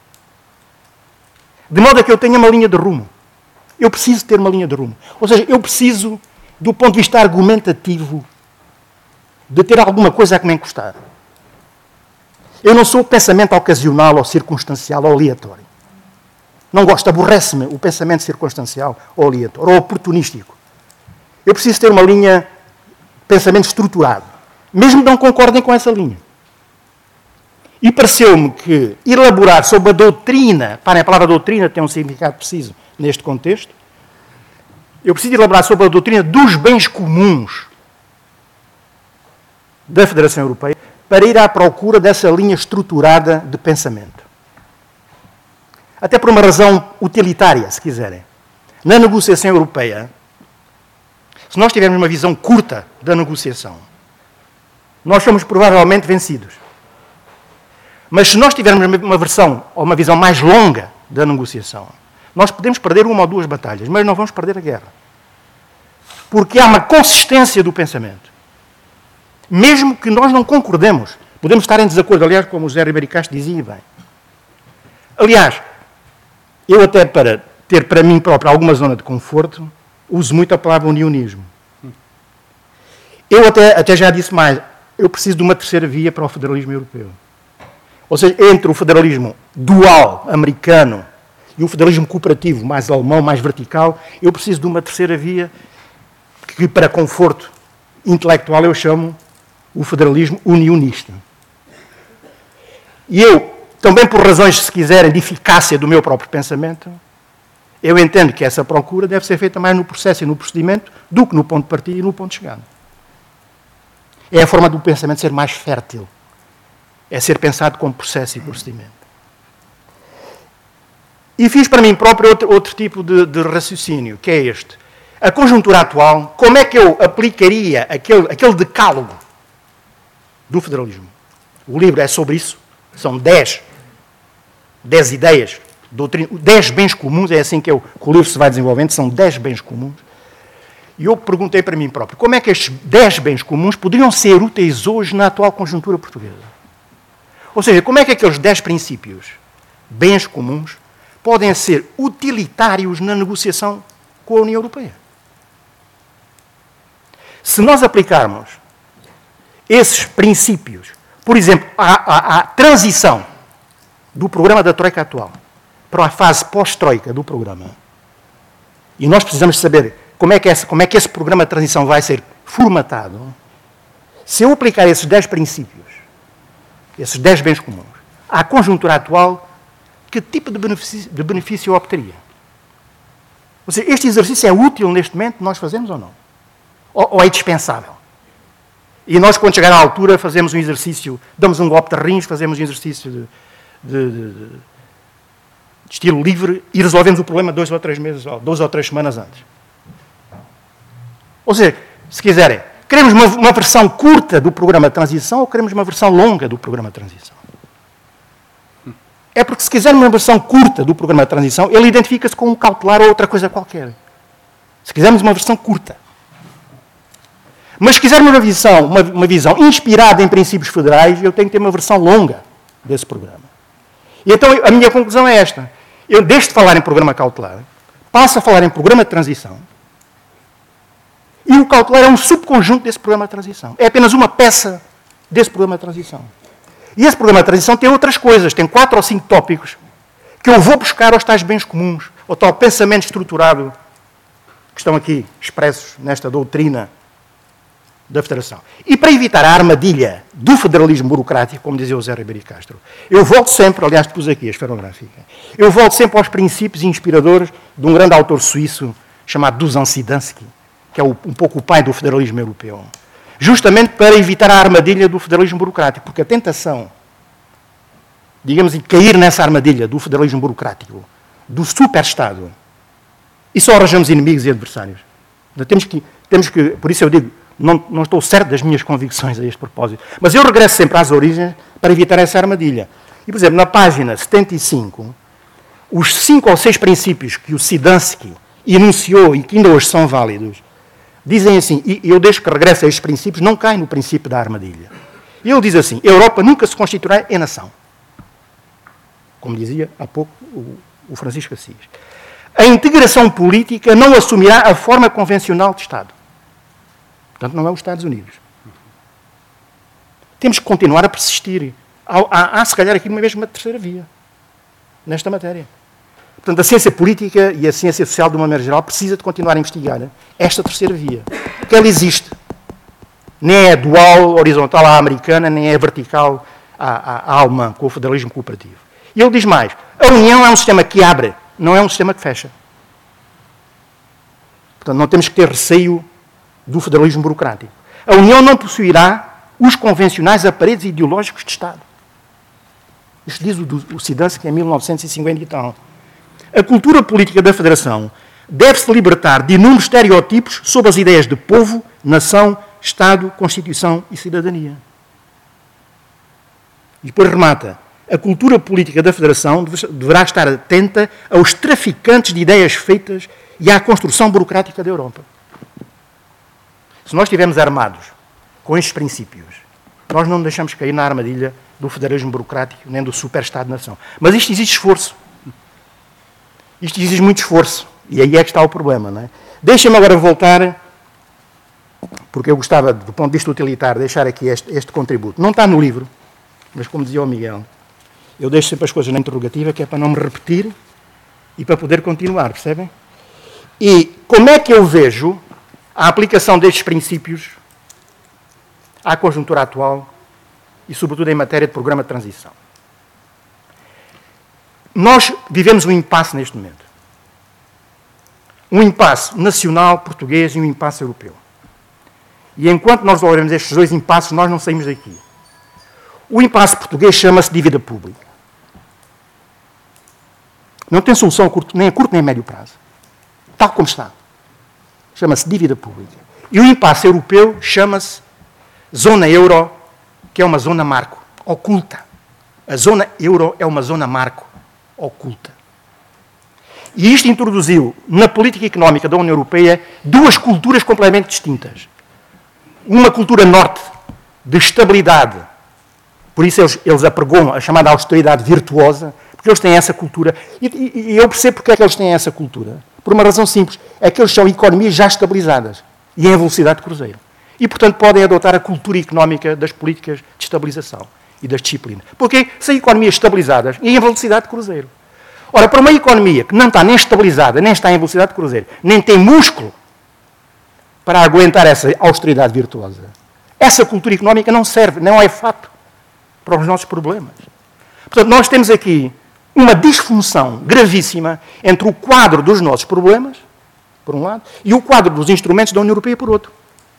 De modo a que eu tenha uma linha de rumo. Eu preciso ter uma linha de rumo. Ou seja, eu preciso, do ponto de vista argumentativo, de ter alguma coisa a que me encostar. Eu não sou o pensamento ocasional ou circunstancial ou aleatório. Não gosto, aborrece-me o pensamento circunstancial ou aleatório, ou oportunístico. Eu preciso ter uma linha de pensamento estruturado, mesmo que não concordem com essa linha. E pareceu-me que elaborar sobre a doutrina, para a palavra doutrina tem um significado preciso neste contexto, eu preciso elaborar sobre a doutrina dos bens comuns da Federação Europeia para ir à procura dessa linha estruturada de pensamento. Até por uma razão utilitária, se quiserem. Na negociação europeia, se nós tivermos uma visão curta da negociação, nós somos provavelmente vencidos. Mas se nós tivermos uma versão ou uma visão mais longa da negociação, nós podemos perder 1 ou 2 batalhas, mas não vamos perder a guerra. Porque há uma consistência do pensamento. Mesmo que nós não concordemos, podemos estar em desacordo, aliás, como o José Ribeiro Castro dizia bem. Aliás, eu até para ter para mim próprio alguma zona de conforto, uso muito a palavra unionismo. Eu até já disse mais, eu preciso de uma terceira via para o federalismo europeu. Ou seja, entre o federalismo dual americano e o federalismo cooperativo, mais alemão, mais vertical, eu preciso de uma terceira via que, para conforto intelectual, eu chamo o federalismo unionista. E eu, também por razões, se quiserem, de eficácia do meu próprio pensamento, eu entendo que essa procura deve ser feita mais no processo e no procedimento do que no ponto de partida e no ponto de chegada. É a forma do pensamento ser mais fértil. É ser pensado como processo e procedimento. E fiz para mim próprio outro tipo de raciocínio, que é este. A conjuntura atual, como é que eu aplicaria aquele decálogo do federalismo? O livro é sobre isso. São 10 ideias, 10 bens comuns, é assim que o livro se vai desenvolvendo, são 10 bens comuns. E eu perguntei para mim próprio, como é que estes 10 bens comuns poderiam ser úteis hoje na atual conjuntura portuguesa? Ou seja, como é que aqueles 10 princípios, bens comuns, podem ser utilitários na negociação com a União Europeia? Se nós aplicarmos esses princípios, por exemplo, à transição do programa da Troika atual para a fase pós-Troika do programa, e nós precisamos saber como é que esse programa de transição vai ser formatado, se eu aplicar esses 10 princípios esses 10 bens comuns, à conjuntura atual, que tipo de benefício eu obteria? Ou seja, este exercício é útil neste momento, nós fazemos ou não? Ou é dispensável? E nós, quando chegar à altura, fazemos um exercício, damos um golpe de rins, fazemos um exercício de estilo livre e resolvemos o problema 2 ou 3 meses, ou 2 ou 3 semanas antes. Ou seja, se quiserem, queremos uma versão curta do programa de transição ou queremos uma versão longa do programa de transição? É porque se quiser uma versão curta do programa de transição, ele identifica-se com um cautelar ou outra coisa qualquer. Se quisermos uma versão curta. Mas se quisermos uma visão inspirada em princípios federais, eu tenho que ter uma versão longa desse programa. E então a minha conclusão é esta. Eu deixo de falar em programa cautelar, passo a falar em programa de transição, e o cautelar é um subconjunto desse programa de transição. É apenas uma peça desse programa de transição. E esse programa de transição tem outras coisas, tem 4 ou 5 tópicos que eu vou buscar aos tais bens comuns, ao tal pensamento estruturado que estão aqui expressos nesta doutrina da Federação. E para evitar a armadilha do federalismo burocrático, como dizia o José Ribeiro Castro, eu volto sempre, aliás, pus aqui a esferográfica, eu volto sempre aos princípios inspiradores de um grande autor suíço chamado Dusan Sidansky, que é um pouco o pai do federalismo europeu. Justamente para evitar a armadilha do federalismo burocrático, porque a tentação, digamos, de cair nessa armadilha do federalismo burocrático, do superestado, e só arranjamos inimigos e adversários. Temos que, por isso eu digo, não estou certo das minhas convicções a este propósito, mas eu regresso sempre às origens para evitar essa armadilha. E, por exemplo, na página 75, os 5 ou 6 princípios que o Sidansky enunciou e que ainda hoje são válidos, dizem assim, e eu deixo que regresse a estes princípios, não cai no princípio da armadilha. E ele diz assim, a Europa nunca se constituirá em nação. Como dizia há pouco o Francisco Assis. A integração política não assumirá a forma convencional de Estado. Portanto, não é os Estados Unidos. Temos que continuar a persistir. Há se calhar, aqui mesmo uma terceira via, nesta matéria. Portanto, a ciência política e a ciência social, de uma maneira geral, precisa de continuar a investigar esta terceira via. Porque ela existe. Nem é dual, horizontal à americana, nem é vertical à alemã, com o federalismo cooperativo. E ele diz mais, a União é um sistema que abre, não é um sistema que fecha. Portanto, não temos que ter receio do federalismo burocrático. A União não possuirá os convencionais aparelhos ideológicos de Estado. Isto diz o Sidansky em 1950 e tal. A cultura política da Federação deve-se libertar de inúmeros estereótipos sobre as ideias de povo, nação, Estado, Constituição e cidadania. E depois remata. A cultura política da Federação deverá estar atenta aos traficantes de ideias feitas e à construção burocrática da Europa. Se nós estivermos armados com estes princípios, nós não deixamos cair na armadilha do federalismo burocrático nem do super-Estado-nação. Mas isto exige esforço. Isto exige muito esforço. E aí é que está o problema, não é? Deixem-me agora voltar, porque eu gostava, do ponto de vista utilitário, deixar aqui este contributo. Não está no livro, mas como dizia o Miguel, eu deixo sempre as coisas na interrogativa, que é para não me repetir e para poder continuar, percebem? E como é que eu vejo a aplicação destes princípios à conjuntura atual e, sobretudo, em matéria de programa de transição? Nós vivemos um impasse neste momento. Um impasse nacional, português, e um impasse europeu. E enquanto nós resolvemos estes 2 impasses, nós não saímos daqui. O impasse português chama-se dívida pública. Não tem solução nem a curto nem a médio prazo. Tal como está. Chama-se dívida pública. E o impasse europeu chama-se zona euro, que é uma zona marco, oculta. A zona euro é uma zona marco, oculta. E isto introduziu na política económica da União Europeia 2 culturas completamente distintas. Uma cultura norte de estabilidade, por isso eles apregam a chamada austeridade virtuosa, porque eles têm essa cultura. E eu percebo porque é que eles têm essa cultura. Por uma razão simples, é que eles são economias já estabilizadas e em velocidade de cruzeiro. E, portanto, podem adotar a cultura económica das políticas de estabilização e das disciplinas. Porque são economias estabilizadas e em velocidade de cruzeiro. Ora, para uma economia que não está nem estabilizada, nem está em velocidade de cruzeiro, nem tem músculo para aguentar essa austeridade virtuosa, essa cultura económica não serve, não é fato. para os nossos problemas. Portanto, nós temos aqui uma disfunção gravíssima entre o quadro dos nossos problemas, por um lado, e o quadro dos instrumentos da União Europeia, por outro.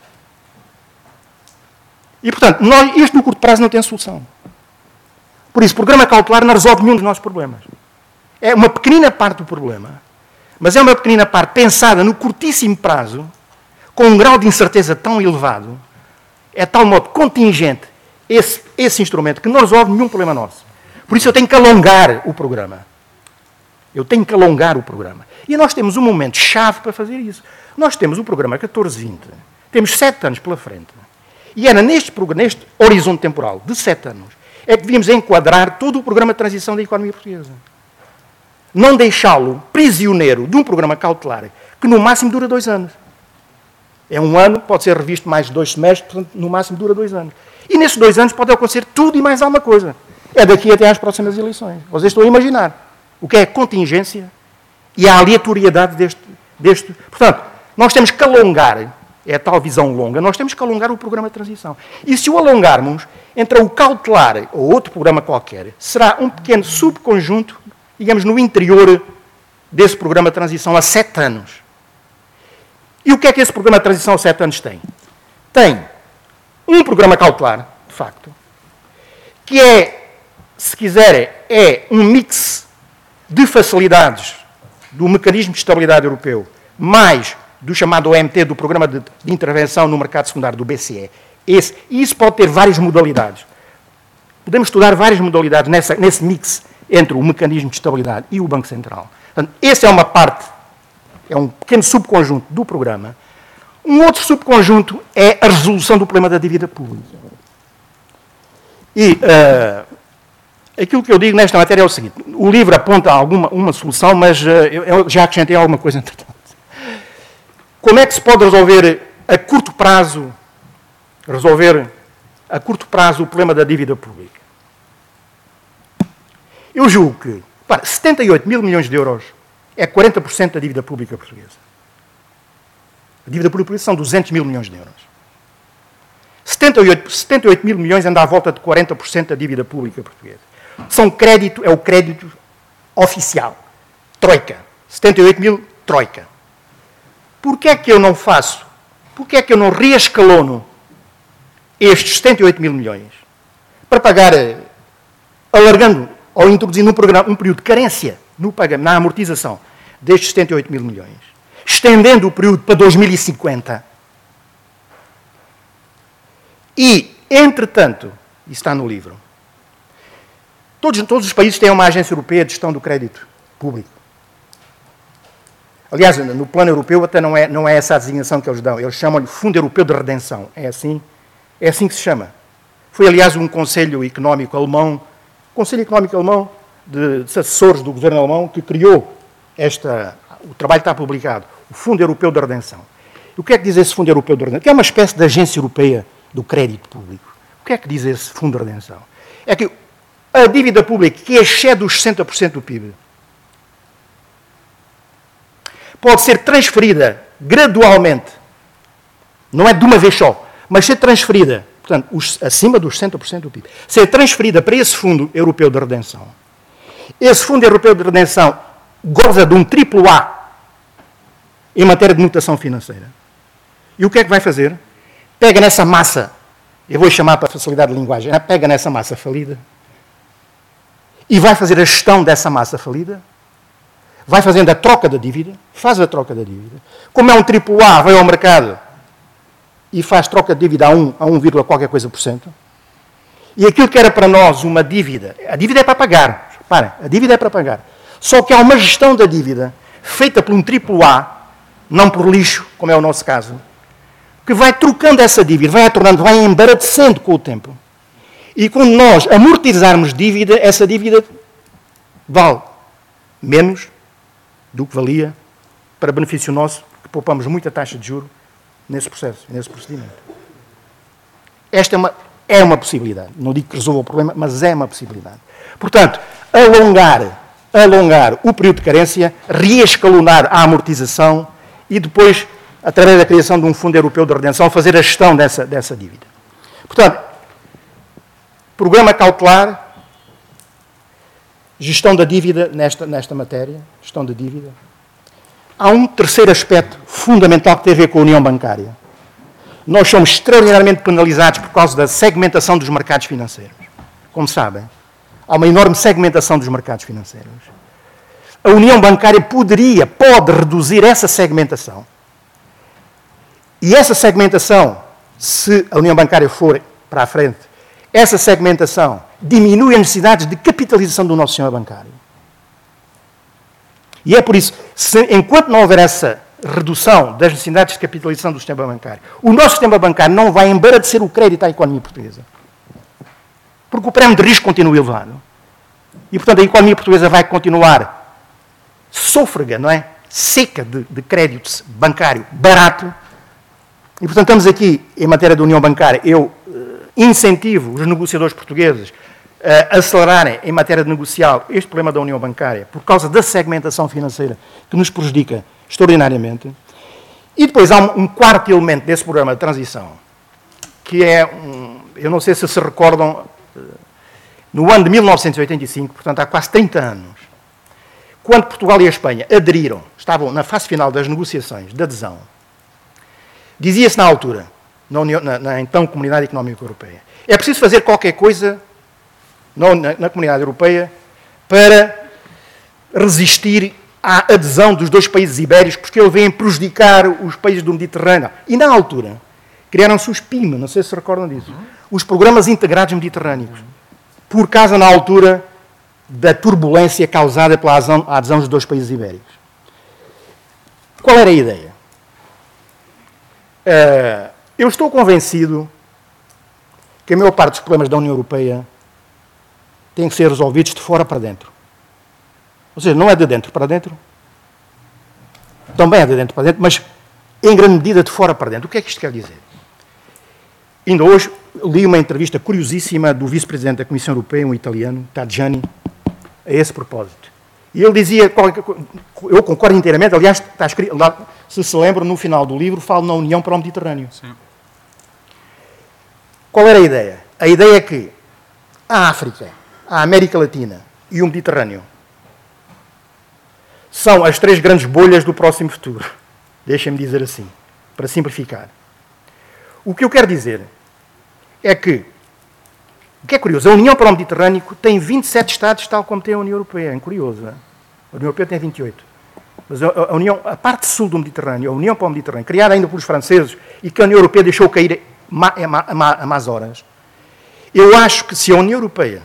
E, portanto, isto no curto prazo não tem solução. Por isso, o programa cautelar não resolve nenhum dos nossos problemas. É uma pequenina parte do problema, mas é uma pequenina parte pensada no curtíssimo prazo, com um grau de incerteza tão elevado, é de tal modo contingente esse instrumento que não resolve nenhum problema nosso. Por isso eu tenho que alongar o programa. Eu tenho que alongar o programa. E nós temos um momento-chave para fazer isso. Nós temos o programa 14-20. Temos 7 anos pela frente. E era neste horizonte temporal de 7 anos é que devíamos enquadrar todo o programa de transição da economia portuguesa. Não deixá-lo prisioneiro de um programa cautelar que no máximo dura 2 anos. É um ano, pode ser revisto mais 2 semestres, portanto, no máximo dura 2 anos. E nesses 2 anos pode acontecer tudo e mais alguma coisa. É daqui até às próximas eleições. Vocês estão a imaginar o que é a contingência e a aleatoriedade deste. Portanto, nós temos que alongar, é a tal visão longa, nós temos que alongar o programa de transição. E se o alongarmos, entre o cautelar ou outro programa qualquer, será um pequeno subconjunto, digamos, no interior desse programa de transição a 7 anos. E o que é que esse programa de transição a 7 anos tem? Tem um programa cautelar, de facto, que é, se quiserem, é um mix de facilidades do mecanismo de estabilidade europeu, mais do chamado OMT, do Programa de Intervenção no Mercado Secundário do BCE. E isso pode ter várias modalidades. Podemos estudar várias modalidades nesse mix entre o mecanismo de estabilidade e o Banco Central. Portanto, essa é uma parte, é um pequeno subconjunto do programa. Um outro subconjunto é a resolução do problema da dívida pública. E aquilo que eu digo nesta matéria é o seguinte: o livro aponta uma solução, mas eu já acrescentei alguma coisa entretanto. Como é que se pode resolver a curto prazo o problema da dívida pública? Eu julgo que 78 mil milhões de euros é 40% da dívida pública portuguesa. A dívida pública portuguesa são 200 mil milhões de euros. 78 mil milhões anda à volta de 40% da dívida pública portuguesa. É o crédito oficial. Troika. 78 mil, troika. Porquê é que eu não faço? Porquê é que eu não reescalono estes 78 mil milhões para pagar, alargando ou introduzindo um período de carência na amortização destes 78 mil milhões, estendendo o período para 2050 e, entretanto, isso está no livro, todos os países têm uma agência europeia de gestão do crédito público. Aliás, no plano europeu até não é essa a designação que eles dão. Eles chamam-lhe Fundo Europeu de Redenção. É assim que se chama. Foi, aliás, um Conselho Económico Alemão, de assessores do governo alemão, que criou o trabalho está publicado, o Fundo Europeu de Redenção. E o que é que diz esse Fundo Europeu de Redenção? Que é uma espécie de agência europeia do crédito público. O que é que diz esse Fundo de Redenção? É que a dívida pública, que excede os 60% do PIB, pode ser transferida gradualmente, não é de uma vez só, mas ser transferida, portanto, acima dos 60% do PIB, ser transferida para esse Fundo Europeu de Redenção. Esse Fundo Europeu de Redenção goza de um AAA em matéria de notação financeira. E o que é que vai fazer? Pega nessa massa, eu vou chamar para facilidade de linguagem, pega nessa massa falida e vai fazer a gestão dessa massa falida, vai fazendo a troca da dívida, faz a troca da dívida. Como é um AAA, vai ao mercado e faz troca de dívida a 1, qualquer coisa por cento. E aquilo que era para nós uma dívida, a dívida é para pagar. Reparem, a dívida é para pagar. Só que há uma gestão da dívida feita por um AAA, não por lixo, como é o nosso caso, que vai trocando essa dívida, vai embaratecendo com o tempo. E quando nós amortizarmos dívida, essa dívida vale menos do que valia, para benefício nosso, que poupamos muita taxa de juros nesse processo, nesse procedimento. Esta é uma possibilidade. Não digo que resolva o problema, mas é uma possibilidade. Portanto, alongar o período de carência, reescalonar a amortização e depois, através da criação de um Fundo Europeu de Redenção, fazer a gestão dessa dívida. Portanto, Programa cautelar, gestão da dívida nesta matéria, gestão da dívida. Há um terceiro aspecto fundamental que tem a ver com a união bancária. Nós somos extraordinariamente penalizados por causa da segmentação dos mercados financeiros. Como sabem, há uma enorme segmentação dos mercados financeiros. A união bancária pode reduzir essa segmentação. E essa segmentação, se a união bancária for para a frente, essa segmentação diminui as necessidades de capitalização do nosso sistema bancário. E é por isso, enquanto não houver essa redução das necessidades de capitalização do sistema bancário, o nosso sistema bancário não vai embaradecer o crédito à economia portuguesa. Porque o prémio de risco continua elevado. E, portanto, a economia portuguesa vai continuar sôfrega, não é? Seca de crédito bancário barato. E, portanto, estamos aqui, em matéria de união bancária, eu incentivo os negociadores portugueses a acelerarem, em matéria de negocial, este problema da união bancária, por causa da segmentação financeira que nos prejudica extraordinariamente. E depois há um quarto elemento desse programa de transição, que é, eu não sei se se recordam, no ano de 1985, portanto há quase 30 anos, quando Portugal e a Espanha aderiram, estavam na fase final das negociações de adesão, dizia-se na altura, na então Comunidade Económica Europeia, é preciso fazer qualquer coisa na Comunidade Europeia para resistir à adesão dos dois países ibéricos, porque ele vem prejudicar os países do Mediterrâneo. E, na altura, criaram-se os PIM, não sei se recordam disso, os Programas Integrados Mediterrâneos, por causa, na altura, da turbulência causada pela adesão dos dois países ibéricos. Qual era a ideia? Eu estou convencido que a maior parte dos problemas da União Europeia têm que ser resolvidos de fora para dentro. Ou seja, não é de dentro para dentro, também é de dentro para dentro, mas em grande medida de fora para dentro. O que é que isto quer dizer? Ainda hoje li uma entrevista curiosíssima do vice-presidente da Comissão Europeia, um italiano, Tajani, a esse propósito. E ele dizia, eu concordo inteiramente, aliás, está escrito, lá, se lembram, no final do livro, falo na União para o Mediterrâneo. Sim. Qual era a ideia? A ideia é que a África, a América Latina e o Mediterrâneo são as três grandes bolhas do próximo futuro. Deixem-me dizer assim, para simplificar. O que eu quero dizer é que, o que é curioso, a União para o Mediterrâneo tem 27 Estados, tal como tem a União Europeia. É curioso, não é? A União Europeia tem 28. Mas a parte sul do Mediterrâneo, a União para o Mediterrâneo, criada ainda pelos franceses e que a União Europeia deixou cair a más horas, eu acho que se a União Europeia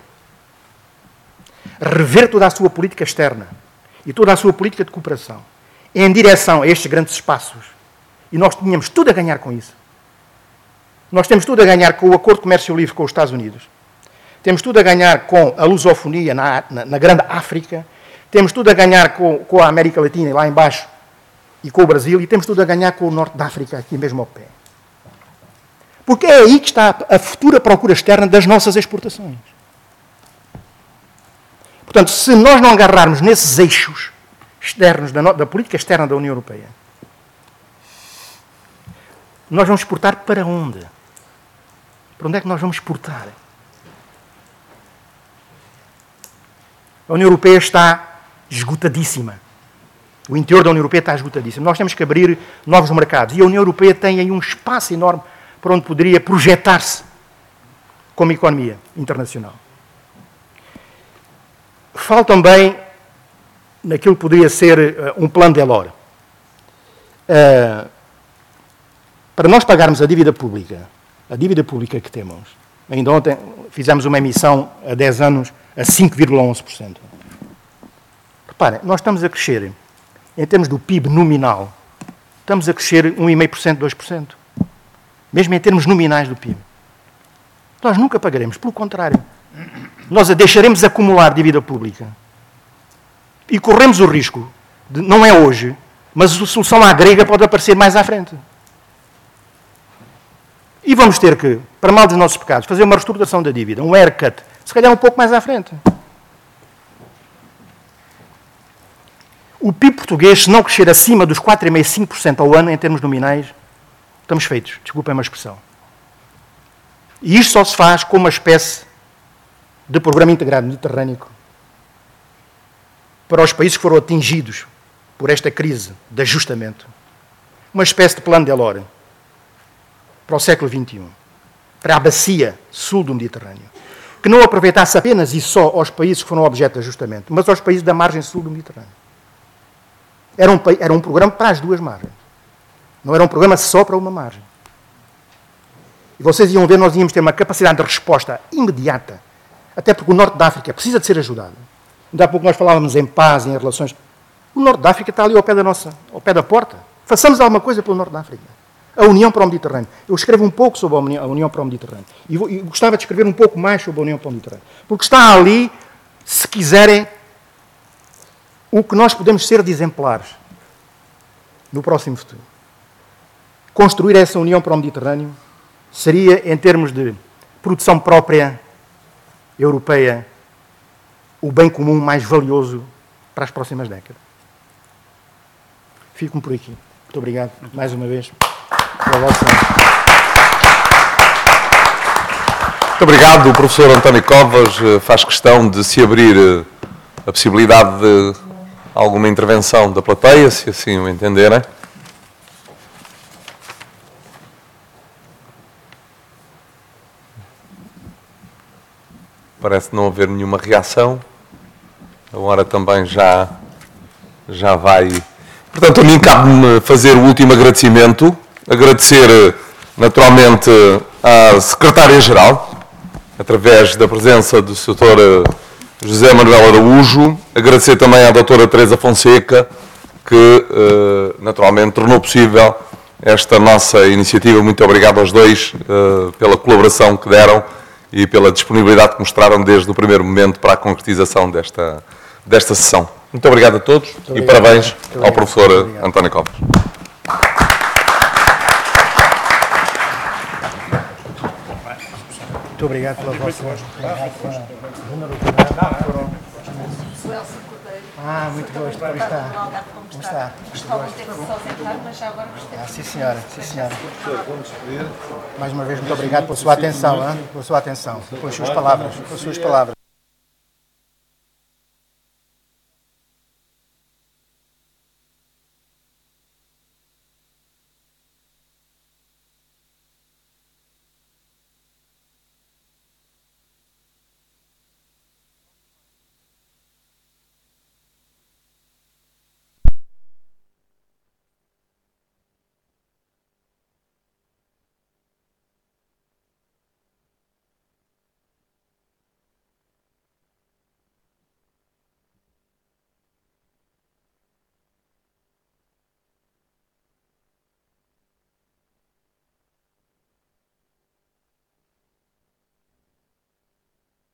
rever toda a sua política externa e toda a sua política de cooperação em direção a estes grandes espaços, e nós tínhamos tudo a ganhar com isso. Nós temos tudo a ganhar com o Acordo de Comércio Livre com os Estados Unidos. Temos tudo a ganhar com a lusofonia na grande África. Temos tudo a ganhar com a América Latina, lá embaixo, e com o Brasil. E temos tudo a ganhar com o Norte da África, aqui mesmo ao pé. Porque é aí que está a futura procura externa das nossas exportações. Portanto, se nós não agarrarmos nesses eixos externos da política externa da União Europeia, nós vamos exportar para onde? Para onde é que nós vamos exportar? A União Europeia está esgotadíssima. O interior da União Europeia está esgotadíssimo. Nós temos que abrir novos mercados. E a União Europeia tem aí um espaço enorme para onde poderia projetar-se como economia internacional. Falo também naquilo que poderia ser um plano de Delors. Para nós pagarmos a dívida pública que temos, ainda ontem fizemos uma emissão a 10 anos a 5,11%. Reparem, nós estamos a crescer, em termos do PIB nominal, estamos a crescer 1,5%, 2%. Mesmo em termos nominais do PIB. Nós nunca pagaremos, pelo contrário. Nós a deixaremos acumular dívida pública. E corremos o risco, não é hoje, mas a solução à grega pode aparecer mais à frente. E vamos ter que, para mal dos nossos pecados, fazer uma reestruturação da dívida, um haircut, se calhar um pouco mais à frente. O PIB português, se não crescer acima dos 4,5%, 5% ao ano, em termos nominais, estamos feitos. Desculpem uma expressão. E isto só se faz com uma espécie de Programa Integrado Mediterrâneo para os países que foram atingidos por esta crise de ajustamento, uma espécie de plano de Delors para o século XXI, para a bacia sul do Mediterrâneo, que não aproveitasse apenas e só aos países que foram objeto de ajustamento, mas aos países da margem sul do Mediterrâneo. Era um programa para as duas margens. Não era um programa só para uma margem. E vocês iam ver, nós íamos ter uma capacidade de resposta imediata, até porque o Norte da África precisa de ser ajudado. Ainda há pouco nós falávamos em paz e em relações. O Norte da África está ali ao pé da porta. Façamos alguma coisa pelo Norte da África. A União para o Mediterrâneo. Eu escrevo um pouco sobre a União para o Mediterrâneo. E gostava de escrever um pouco mais sobre a União para o Mediterrâneo. Porque está ali, se quiserem, o que nós podemos ser de exemplares no próximo futuro. Construir essa União para o Mediterrâneo seria, em termos de produção própria europeia, o bem comum mais valioso para as próximas décadas. Fico-me por aqui. Muito obrigado, mais uma vez, pela vossa... Muito obrigado. O professor António Covas faz questão de se abrir a possibilidade de alguma intervenção da plateia, se assim o entenderem. Parece não haver nenhuma reação. A hora também já vai. Portanto, a mim cabe-me fazer o último agradecimento. Agradecer, naturalmente, à Secretária-Geral, através da presença do Sr. José Manuel Araújo. Agradecer também à Dra. Teresa Fonseca, que, naturalmente, tornou possível esta nossa iniciativa. Muito obrigado aos dois pela colaboração que deram e pela disponibilidade que mostraram desde o primeiro momento para a concretização desta sessão. Muito obrigado a todos e parabéns ao professor António Covas. Muito obrigado pela vossa... muito gosto. Como está? Gostava de ter que se ausentar, mas já agora gostei. Sim, senhora. Sim, senhora. Mais uma vez, muito obrigado pela sua atenção, pelas suas palavras.